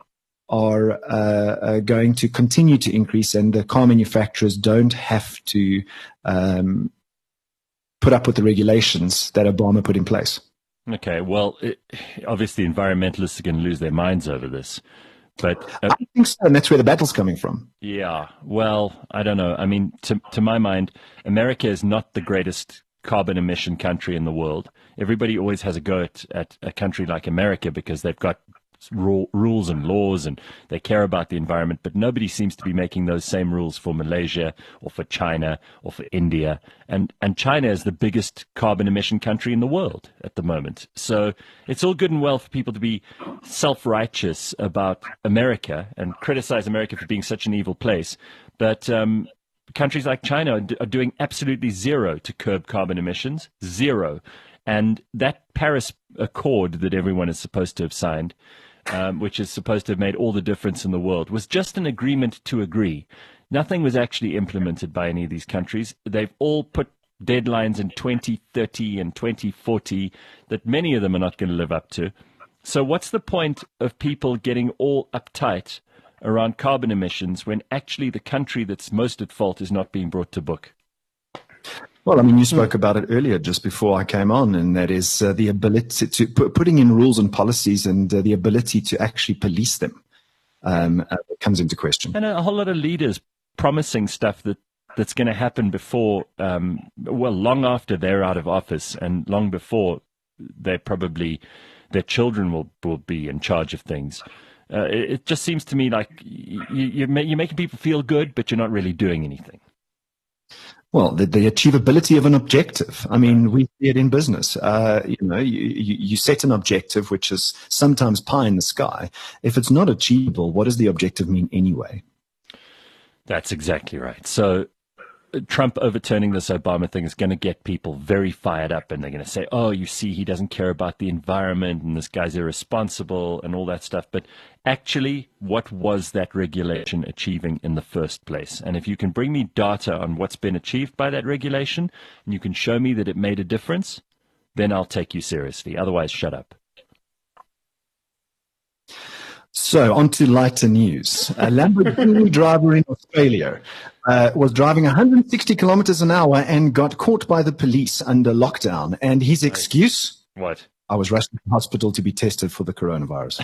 are uh, uh, going to continue to increase, and the car manufacturers don't have to um, put up with the regulations that Obama put in place. Okay, well, it, obviously environmentalists are going to lose their minds over this. But uh, I think so, and that's where the battle's coming from. Yeah, well, I don't know. I mean, to, to my mind, America is not the greatest carbon emission country in the world. Everybody always has a go at, at a country like America because they've got rules and laws and they care about the environment, but nobody seems to be making those same rules for Malaysia or for China or for India. And and China is the biggest carbon emission country in the world at the moment. So it's all good and well for people to be self-righteous about America and criticize America for being such an evil place. But um, countries like China are, are doing absolutely zero to curb carbon emissions, zero. And that Paris Accord that everyone is supposed to have signed, Um, which is supposed to have made all the difference in the world, was just an agreement to agree. Nothing was actually implemented by any of these countries. They've all put deadlines in twenty thirty and twenty forty that many of them are not going to live up to. So what's the point of people getting all uptight around carbon emissions when actually the country that's most at fault is not being brought to book? Well, I mean, you spoke about it earlier just before I came on, and that is uh, the ability to put, putting in rules and policies and uh, the ability to actually police them um, uh, comes into question. And a whole lot of leaders promising stuff that, that's going to happen before, um, well, long after they're out of office and long before they probably, their children will, will be in charge of things. Uh, it, it just seems to me like you, you're, ma- you're making people feel good, but you're not really doing anything. Well, the, the achievability of an objective. I mean, we see it in business. Uh, you know, you, you, you set an objective, which is sometimes pie in the sky. If it's not achievable, what does the objective mean anyway? That's exactly right. So Trump overturning this Obama thing is going to get people very fired up, and they're going to say, oh, you see, he doesn't care about the environment and this guy's irresponsible and all that stuff. But actually, what was that regulation achieving in the first place? And if you can bring me data on what's been achieved by that regulation and you can show me that it made a difference, then I'll take you seriously. Otherwise, shut up. So, on to lighter news. A Lamborghini driver in Australia uh, was driving one hundred sixty kilometers an hour and got caught by the police under lockdown. And his excuse? What? I was rushed to the hospital to be tested for the coronavirus.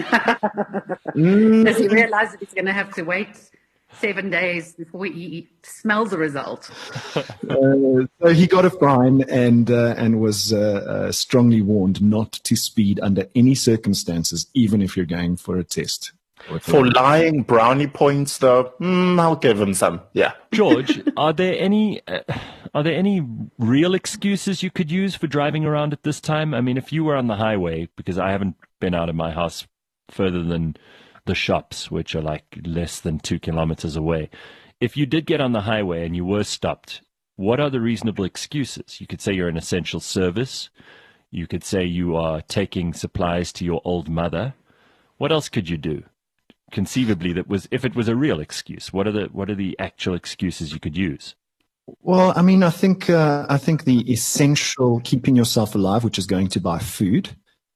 Does he realize that he's going to have to wait seven days before he smells the result? uh, so he got a fine and uh, and was uh, uh, strongly warned not to speed under any circumstances, even if you're going for a test. For lying brownie points, though, mm, I'll give him some. Yeah, George, are there any uh, are there any real excuses you could use for driving around at this time? I mean, if you were on the highway, because I haven't been out of my house further than the shops, which are like less than two kilometers away. If you did get on the highway and you were stopped, what are the reasonable excuses? You could say you're an essential service. You could say you are taking supplies to your old mother. What else could you do? Conceivably, that was if it was a real excuse. What are the what are the actual excuses you could use? Well, I mean, I think uh, I think the essential keeping yourself alive, which is going to buy food,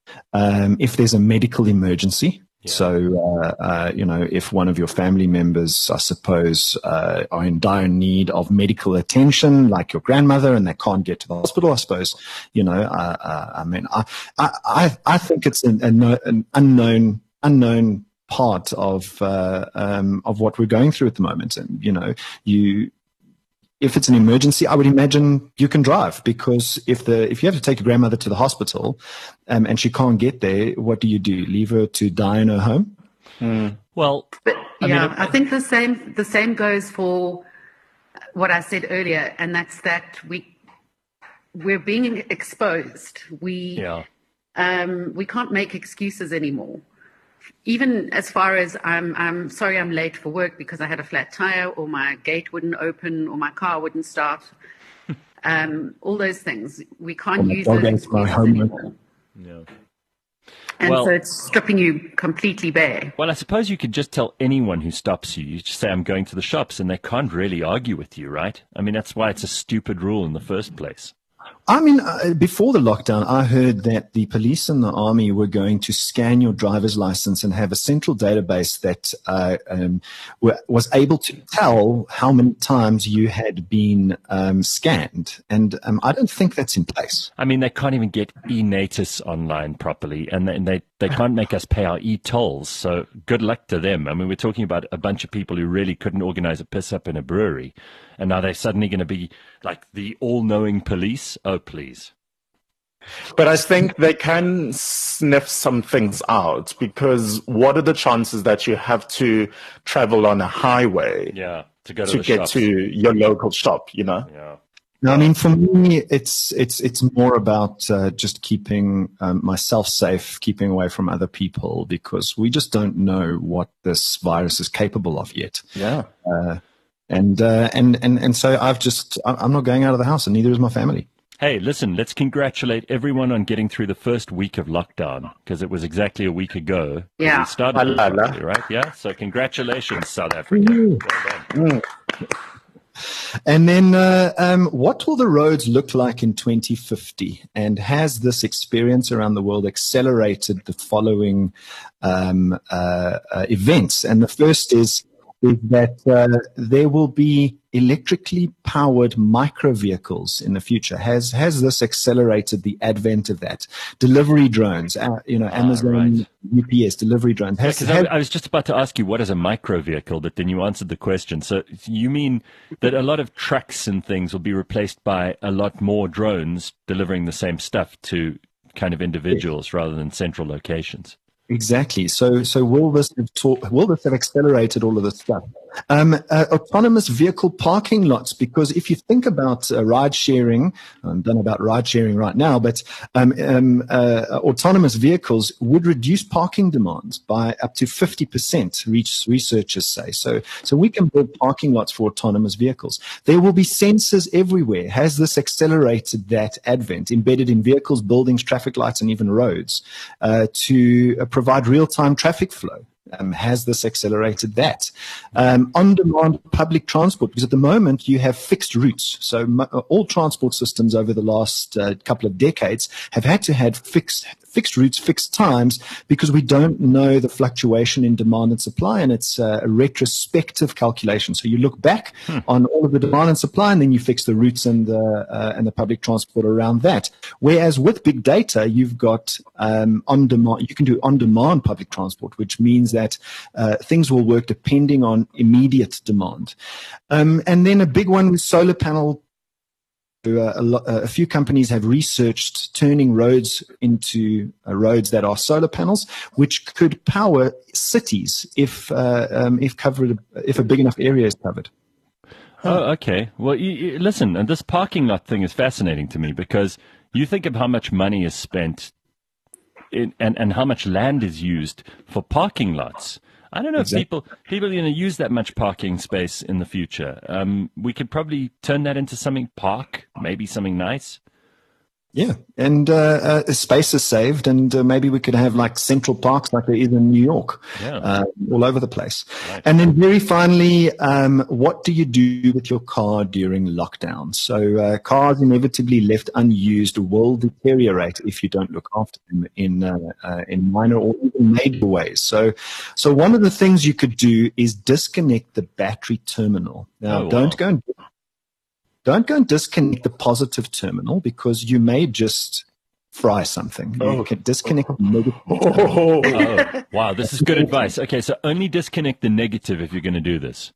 um, if there's a medical emergency. Yeah. So, uh, uh, you know, if one of your family members, I suppose, uh, are in dire need of medical attention, like your grandmother, and they can't get to the hospital, I suppose, you know, uh, uh, I mean, I, I, I think it's an, an unknown, unknown part of, uh, um, of what we're going through at the moment. And, you know, you, if it's an emergency, I would imagine you can drive, because if the if you have to take your grandmother to the hospital um, and she can't get there, what do you do? Leave her to die in her home? Mm. Well, but, I yeah, mean, I think the same the same goes for what I said earlier, and that's that we we're being exposed. We yeah. um, we can't make excuses anymore. Even as far as I'm, I'm sorry I'm late for work because I had a flat tire, or my gate wouldn't open, or my car wouldn't start. Um, all those things. We can't use those excuses anymore. Yeah. And well, so it's stripping you completely bare. Well, I suppose you could just tell anyone who stops you, you just say, I'm going to the shops, and they can't really argue with you, right? I mean, that's why it's a stupid rule in the first place. I mean, uh, before the lockdown, I heard that the police and the army were going to scan your driver's license and have a central database that uh, um, were, was able to tell how many times you had been um, scanned. And um, I don't think that's in place. I mean, they can't even get e-Natus online properly, and they, they, they can't make us pay our e-tolls. So good luck to them. I mean, we're talking about a bunch of people who really couldn't organize a piss-up in a brewery. And now they're suddenly going to be like the all-knowing police. Oh, please. But I think they can sniff some things out, because what are the chances that you have to travel on a highway yeah, to, go to, to the get shops. to your local shop, you know? Yeah. No, I mean, for me, it's it's it's more about uh, just keeping um, myself safe, keeping away from other people, because we just don't know what this virus is capable of yet. Yeah. Uh, And, uh, and, and, and so I've just, I'm not going out of the house, and neither is my family. Hey, listen, let's congratulate everyone on getting through the first week of lockdown, because it was exactly a week ago. Yeah. We started, la, la. right? Yeah. So congratulations, South Africa. Well done. And then, uh, um, what will the roads look like in twenty fifty? And has this experience around the world accelerated the following, um, uh, uh, events? And the first is, is that uh, there will be electrically powered micro vehicles in the future. Has has this accelerated the advent of that? Delivery drones, uh, you know, Ah, Amazon, right. U P S, delivery drones. Has, Because has, I, I was just about to ask you, what is a micro vehicle, but then you answered the question. So you mean that a lot of trucks and things will be replaced by a lot more drones delivering the same stuff to kind of individuals rather than central locations? Exactly. So, so will this have taught, will this have accelerated all of this stuff? Um, uh, autonomous vehicle parking lots, because if you think about uh, ride sharing, I don't know about ride sharing right now, but um, um, uh, autonomous vehicles would reduce parking demands by up to fifty percent, researchers say. So, so we can build parking lots for autonomous vehicles. There will be sensors everywhere. Has this accelerated that advent, embedded in vehicles, buildings, traffic lights, and even roads, uh, to uh, provide real-time traffic flow? Um, has this accelerated that? Um, on-demand public transport, because at the moment you have fixed routes. So m- all transport systems over the last uh, couple of decades have had to have fixed fixed routes, fixed times, because we don't know the fluctuation in demand and supply, and it's uh, a retrospective calculation. So you look back hmm. on all of the demand and supply, and then you fix the routes and the uh, and the public transport around that. Whereas with big data, you've got um, on demand. You can do on-demand public transport, which means that uh, things will work depending on immediate demand. Um, and then a big one with solar panel. Uh, a, lo- uh, a few companies have researched turning roads into uh, roads that are solar panels, which could power cities if uh, um, if covered if a big enough area is covered. Oh, okay. Well, you, you, listen, and this parking lot thing is fascinating to me, because you think of how much money is spent in, and and how much land is used for parking lots. I don't know exactly. if people people are going to use that much parking space in the future. Um, we could probably turn that into something park, maybe something nice. Yeah, and uh, uh, space is saved, and uh, maybe we could have like central parks like there is in New York, Yeah. uh, all over the place. Right. And then very finally, um, what do you do with your car during lockdown? So uh, cars inevitably left unused will deteriorate if you don't look after them in uh, uh, in minor or even major ways. So, so one of the things you could do is disconnect the battery terminal. Now, Oh, don't wow. go and Don't go and disconnect the positive terminal because you may just fry something. You can disconnect the negative terminal. Oh, wow. This is good advice. Okay, so only disconnect the negative if you're going to do this.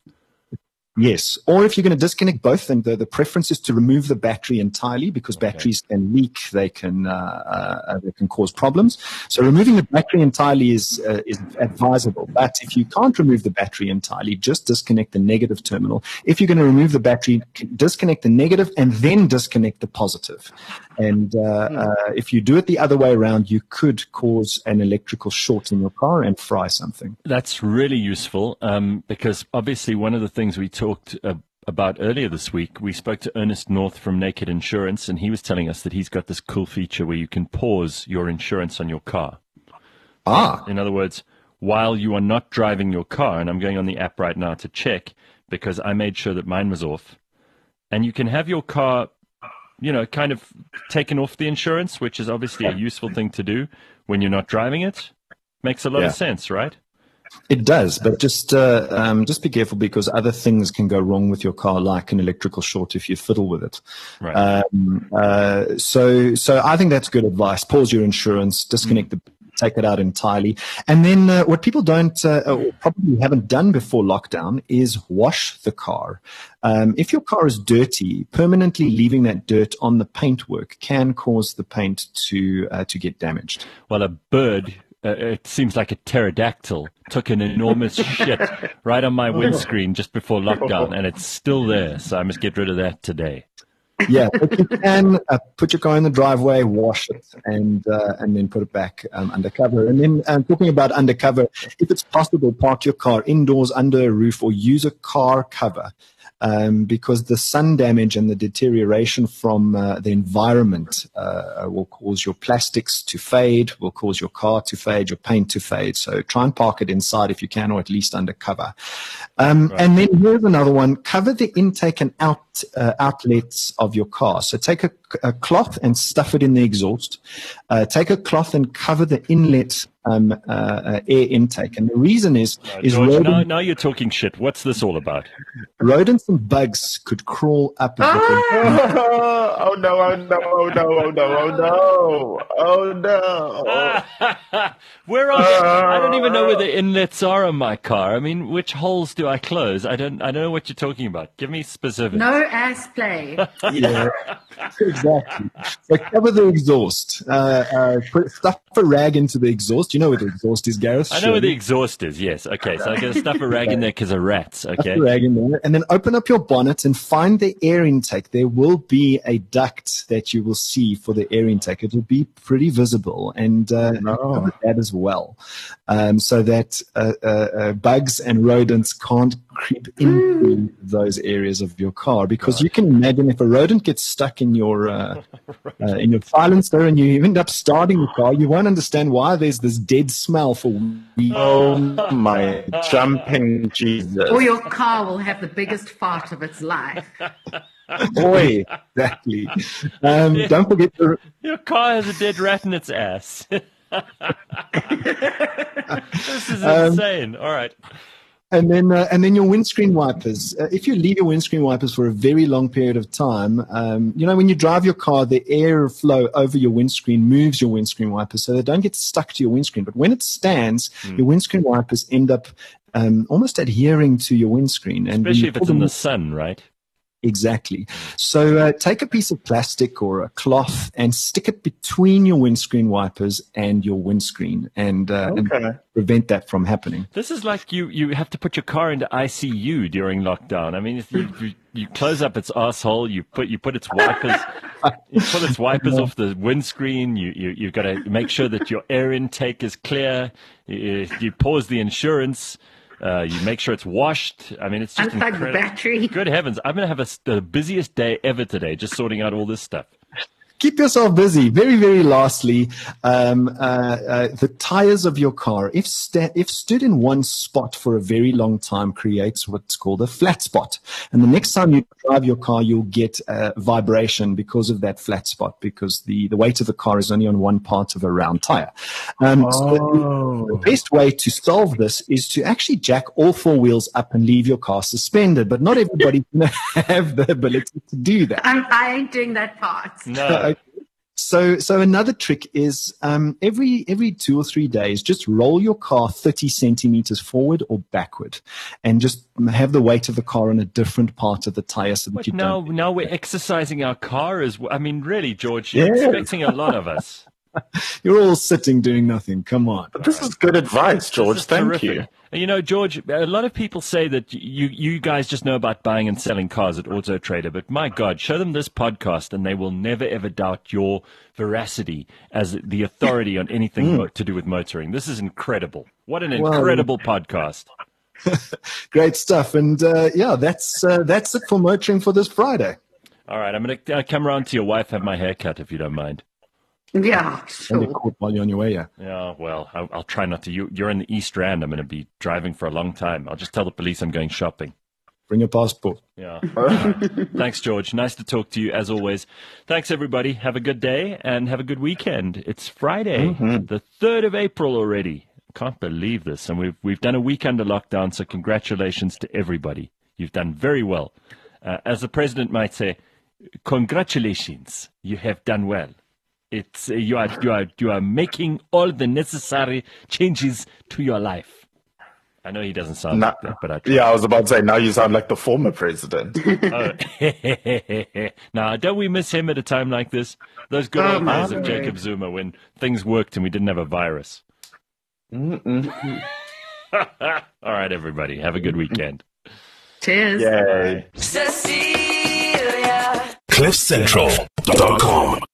Yes. Or if you're going to disconnect both, then the, the preference is to remove the battery entirely because Okay. batteries can leak, they can uh, uh, they can cause problems. So removing the battery entirely is uh, is advisable. But if you can't remove the battery entirely, just disconnect the negative terminal. If you're going to remove the battery, disconnect the negative and then disconnect the positive. And uh, uh, if you do it the other way around, you could cause an electrical short in your car and fry something. That's really useful um, because obviously one of the things we talked uh, about earlier this week, we spoke to Ernest North from Naked Insurance, and he was telling us that he's got this cool feature where you can pause your insurance on your car. Ah, In other words, while you are not driving your car, and I'm going on the app right now to check because I made sure that mine was off, and you can have your car, you know, kind of taken off the insurance, which is obviously a useful thing to do when you're not driving it. Makes a lot Yeah. of sense, right? it does, but just uh, um, just be careful because other things can go wrong with your car, like an electrical short if you fiddle with it. Right. Um, uh, so, so I think that's good advice. Pause your insurance, disconnect the, take it out entirely, and then uh, what people don't uh, or probably haven't done before lockdown is wash the car. Um, if your car is dirty, permanently leaving that dirt on the paintwork can cause the paint to uh, to get damaged. Well, a bird, uh, it seems like a pterodactyl, took an enormous shit right on my windscreen just before lockdown, and it's still there. So I must get rid of that today. Yeah, but you can uh, put your car in the driveway, wash it, and uh, and then put it back um, undercover. And then um, talking about undercover, if it's possible, park your car indoors under a roof or use a car cover. Um, because the sun damage and the deterioration from uh, the environment uh, will cause your plastics to fade, will cause your car to fade, your paint to fade. So try and park it inside if you can, or at least under cover. Um, Right. And then here's another one. Cover the intake and out uh, outlets of your car. So take a, a cloth and stuff it in the exhaust. Uh, take a cloth and cover the inlet um, uh, uh, air intake. And the reason is, is George, rodent- now, now you're talking shit. What's this all about? rodents and bugs could crawl up a bit. Oh no! Oh no! Oh no! Oh no! Oh no! Oh no! Where are they? I don't even know where the inlets are on my car. I mean, which holes do I close? I don't. I don't know what you're talking about. Give me specifics. No ass play. Yeah, exactly. So cover the exhaust. Uh, uh, put stuff a rag into the exhaust. You know where the exhaust is, Gareth? I know where the Surely. exhaust is. Yes. Okay. So I got to stuff a rag in there because of rats. Stuff Okay. the rag in there, and then open up your bonnet and find the air intake. There will be a duct that you will see for the air intake. It will be pretty visible, and uh, No. cover that as well, um, so that uh, uh, uh, bugs and rodents can't creep into those areas of your car. Because you can imagine if a rodent gets stuck in your uh, uh, in your silencer and you end up starting the car, you won't understand why there's this dead smell for weeks. Oh my jumping Jesus! Or your car will have the biggest fart of its life. Boy, exactly. Um, don't forget to Your car has a dead rat in its ass. This is Um, insane. All right. And then, uh, and then your windscreen wipers. Uh, if you leave your windscreen wipers for a very long period of time, um, you know, when you drive your car, the air flow over your windscreen moves your windscreen wipers so they don't get stuck to your windscreen. But when it stands, your windscreen wipers end up um, almost adhering to your windscreen. And when Especially you if pull it's in them- the sun, right? Exactly. So uh, take a piece of plastic or a cloth and stick it between your windscreen wipers and your windscreen, and, uh, and Okay. prevent that from happening. This is like you, you have to put your car into I C U during lockdown. I mean, if you, you, you close up its asshole, you put you put its wipers, you put its wipers off the windscreen. You you you've got to make sure that your air intake is clear. You, you pause the insurance. Uh, you make sure it's washed. I mean, it's just Unplug the incredible. battery. Good heavens! I'm going to have a, the busiest day ever today, just sorting out all this stuff. keep yourself busy. Very, very lastly, um, uh, uh, the tires of your car, if sta- if stood in one spot for a very long time, creates what's called a flat spot. And the next time you drive your car, you'll get uh, vibration because of that flat spot, because the, the weight of the car is only on one part of a round tire. Um, Oh. So the best way to solve this is to actually jack all four wheels up and leave your car suspended. But not everybody can have the ability to do that. I'm, I ain't doing that part. No. So, so another trick is um, every every two or three days, just roll your car thirty centimeters forward or backward, and just have the weight of the car on a different part of the tire, so that But you now, don't. now we're exercising our car as well. I mean, really, George, Yeah. you're expecting a lot of us. You're all sitting doing nothing. Come on. But this is good advice, George. This is Thank terrific. you. You know, George, a lot of people say that you, you guys just know about buying and selling cars at Auto Trader, but my God, show them this podcast and they will never ever doubt your veracity as the authority on anything mo- to do with motoring. This is incredible. What an Well, incredible podcast. Great stuff. And uh, yeah, that's uh, that's it for motoring for this Friday. All right, I'm going to uh, come around to your wife, have my hair cut if you don't mind. Yeah, Don't get sure. caught while you're on your way here. Yeah, well, I'll, I'll try not to. You, you're in the East Rand. I'm going to be driving for a long time. I'll just tell the police I'm going shopping. Bring your passport. Yeah. All right. Thanks, George. Nice to talk to you as always. Thanks, everybody. Have a good day and have a good weekend. It's Friday, Mm-hmm. the third of April already. Can't believe this. And we've we've done a week under lockdown, so congratulations to everybody. You've done very well. Uh, as the president might say, congratulations. You have done well. It's uh, you are you are you are making all the necessary changes to your life. I know he doesn't sound Na- like that, but I try. Yeah, I was about to say, now you sound like the former president. Oh. Now, don't we miss him at a time like this? Those good Oh, old my days of word. Jacob Zuma when things worked and we didn't have a virus. Mm-mm. All right, everybody. Have a good weekend. Cheers. Yay. cliff central dot com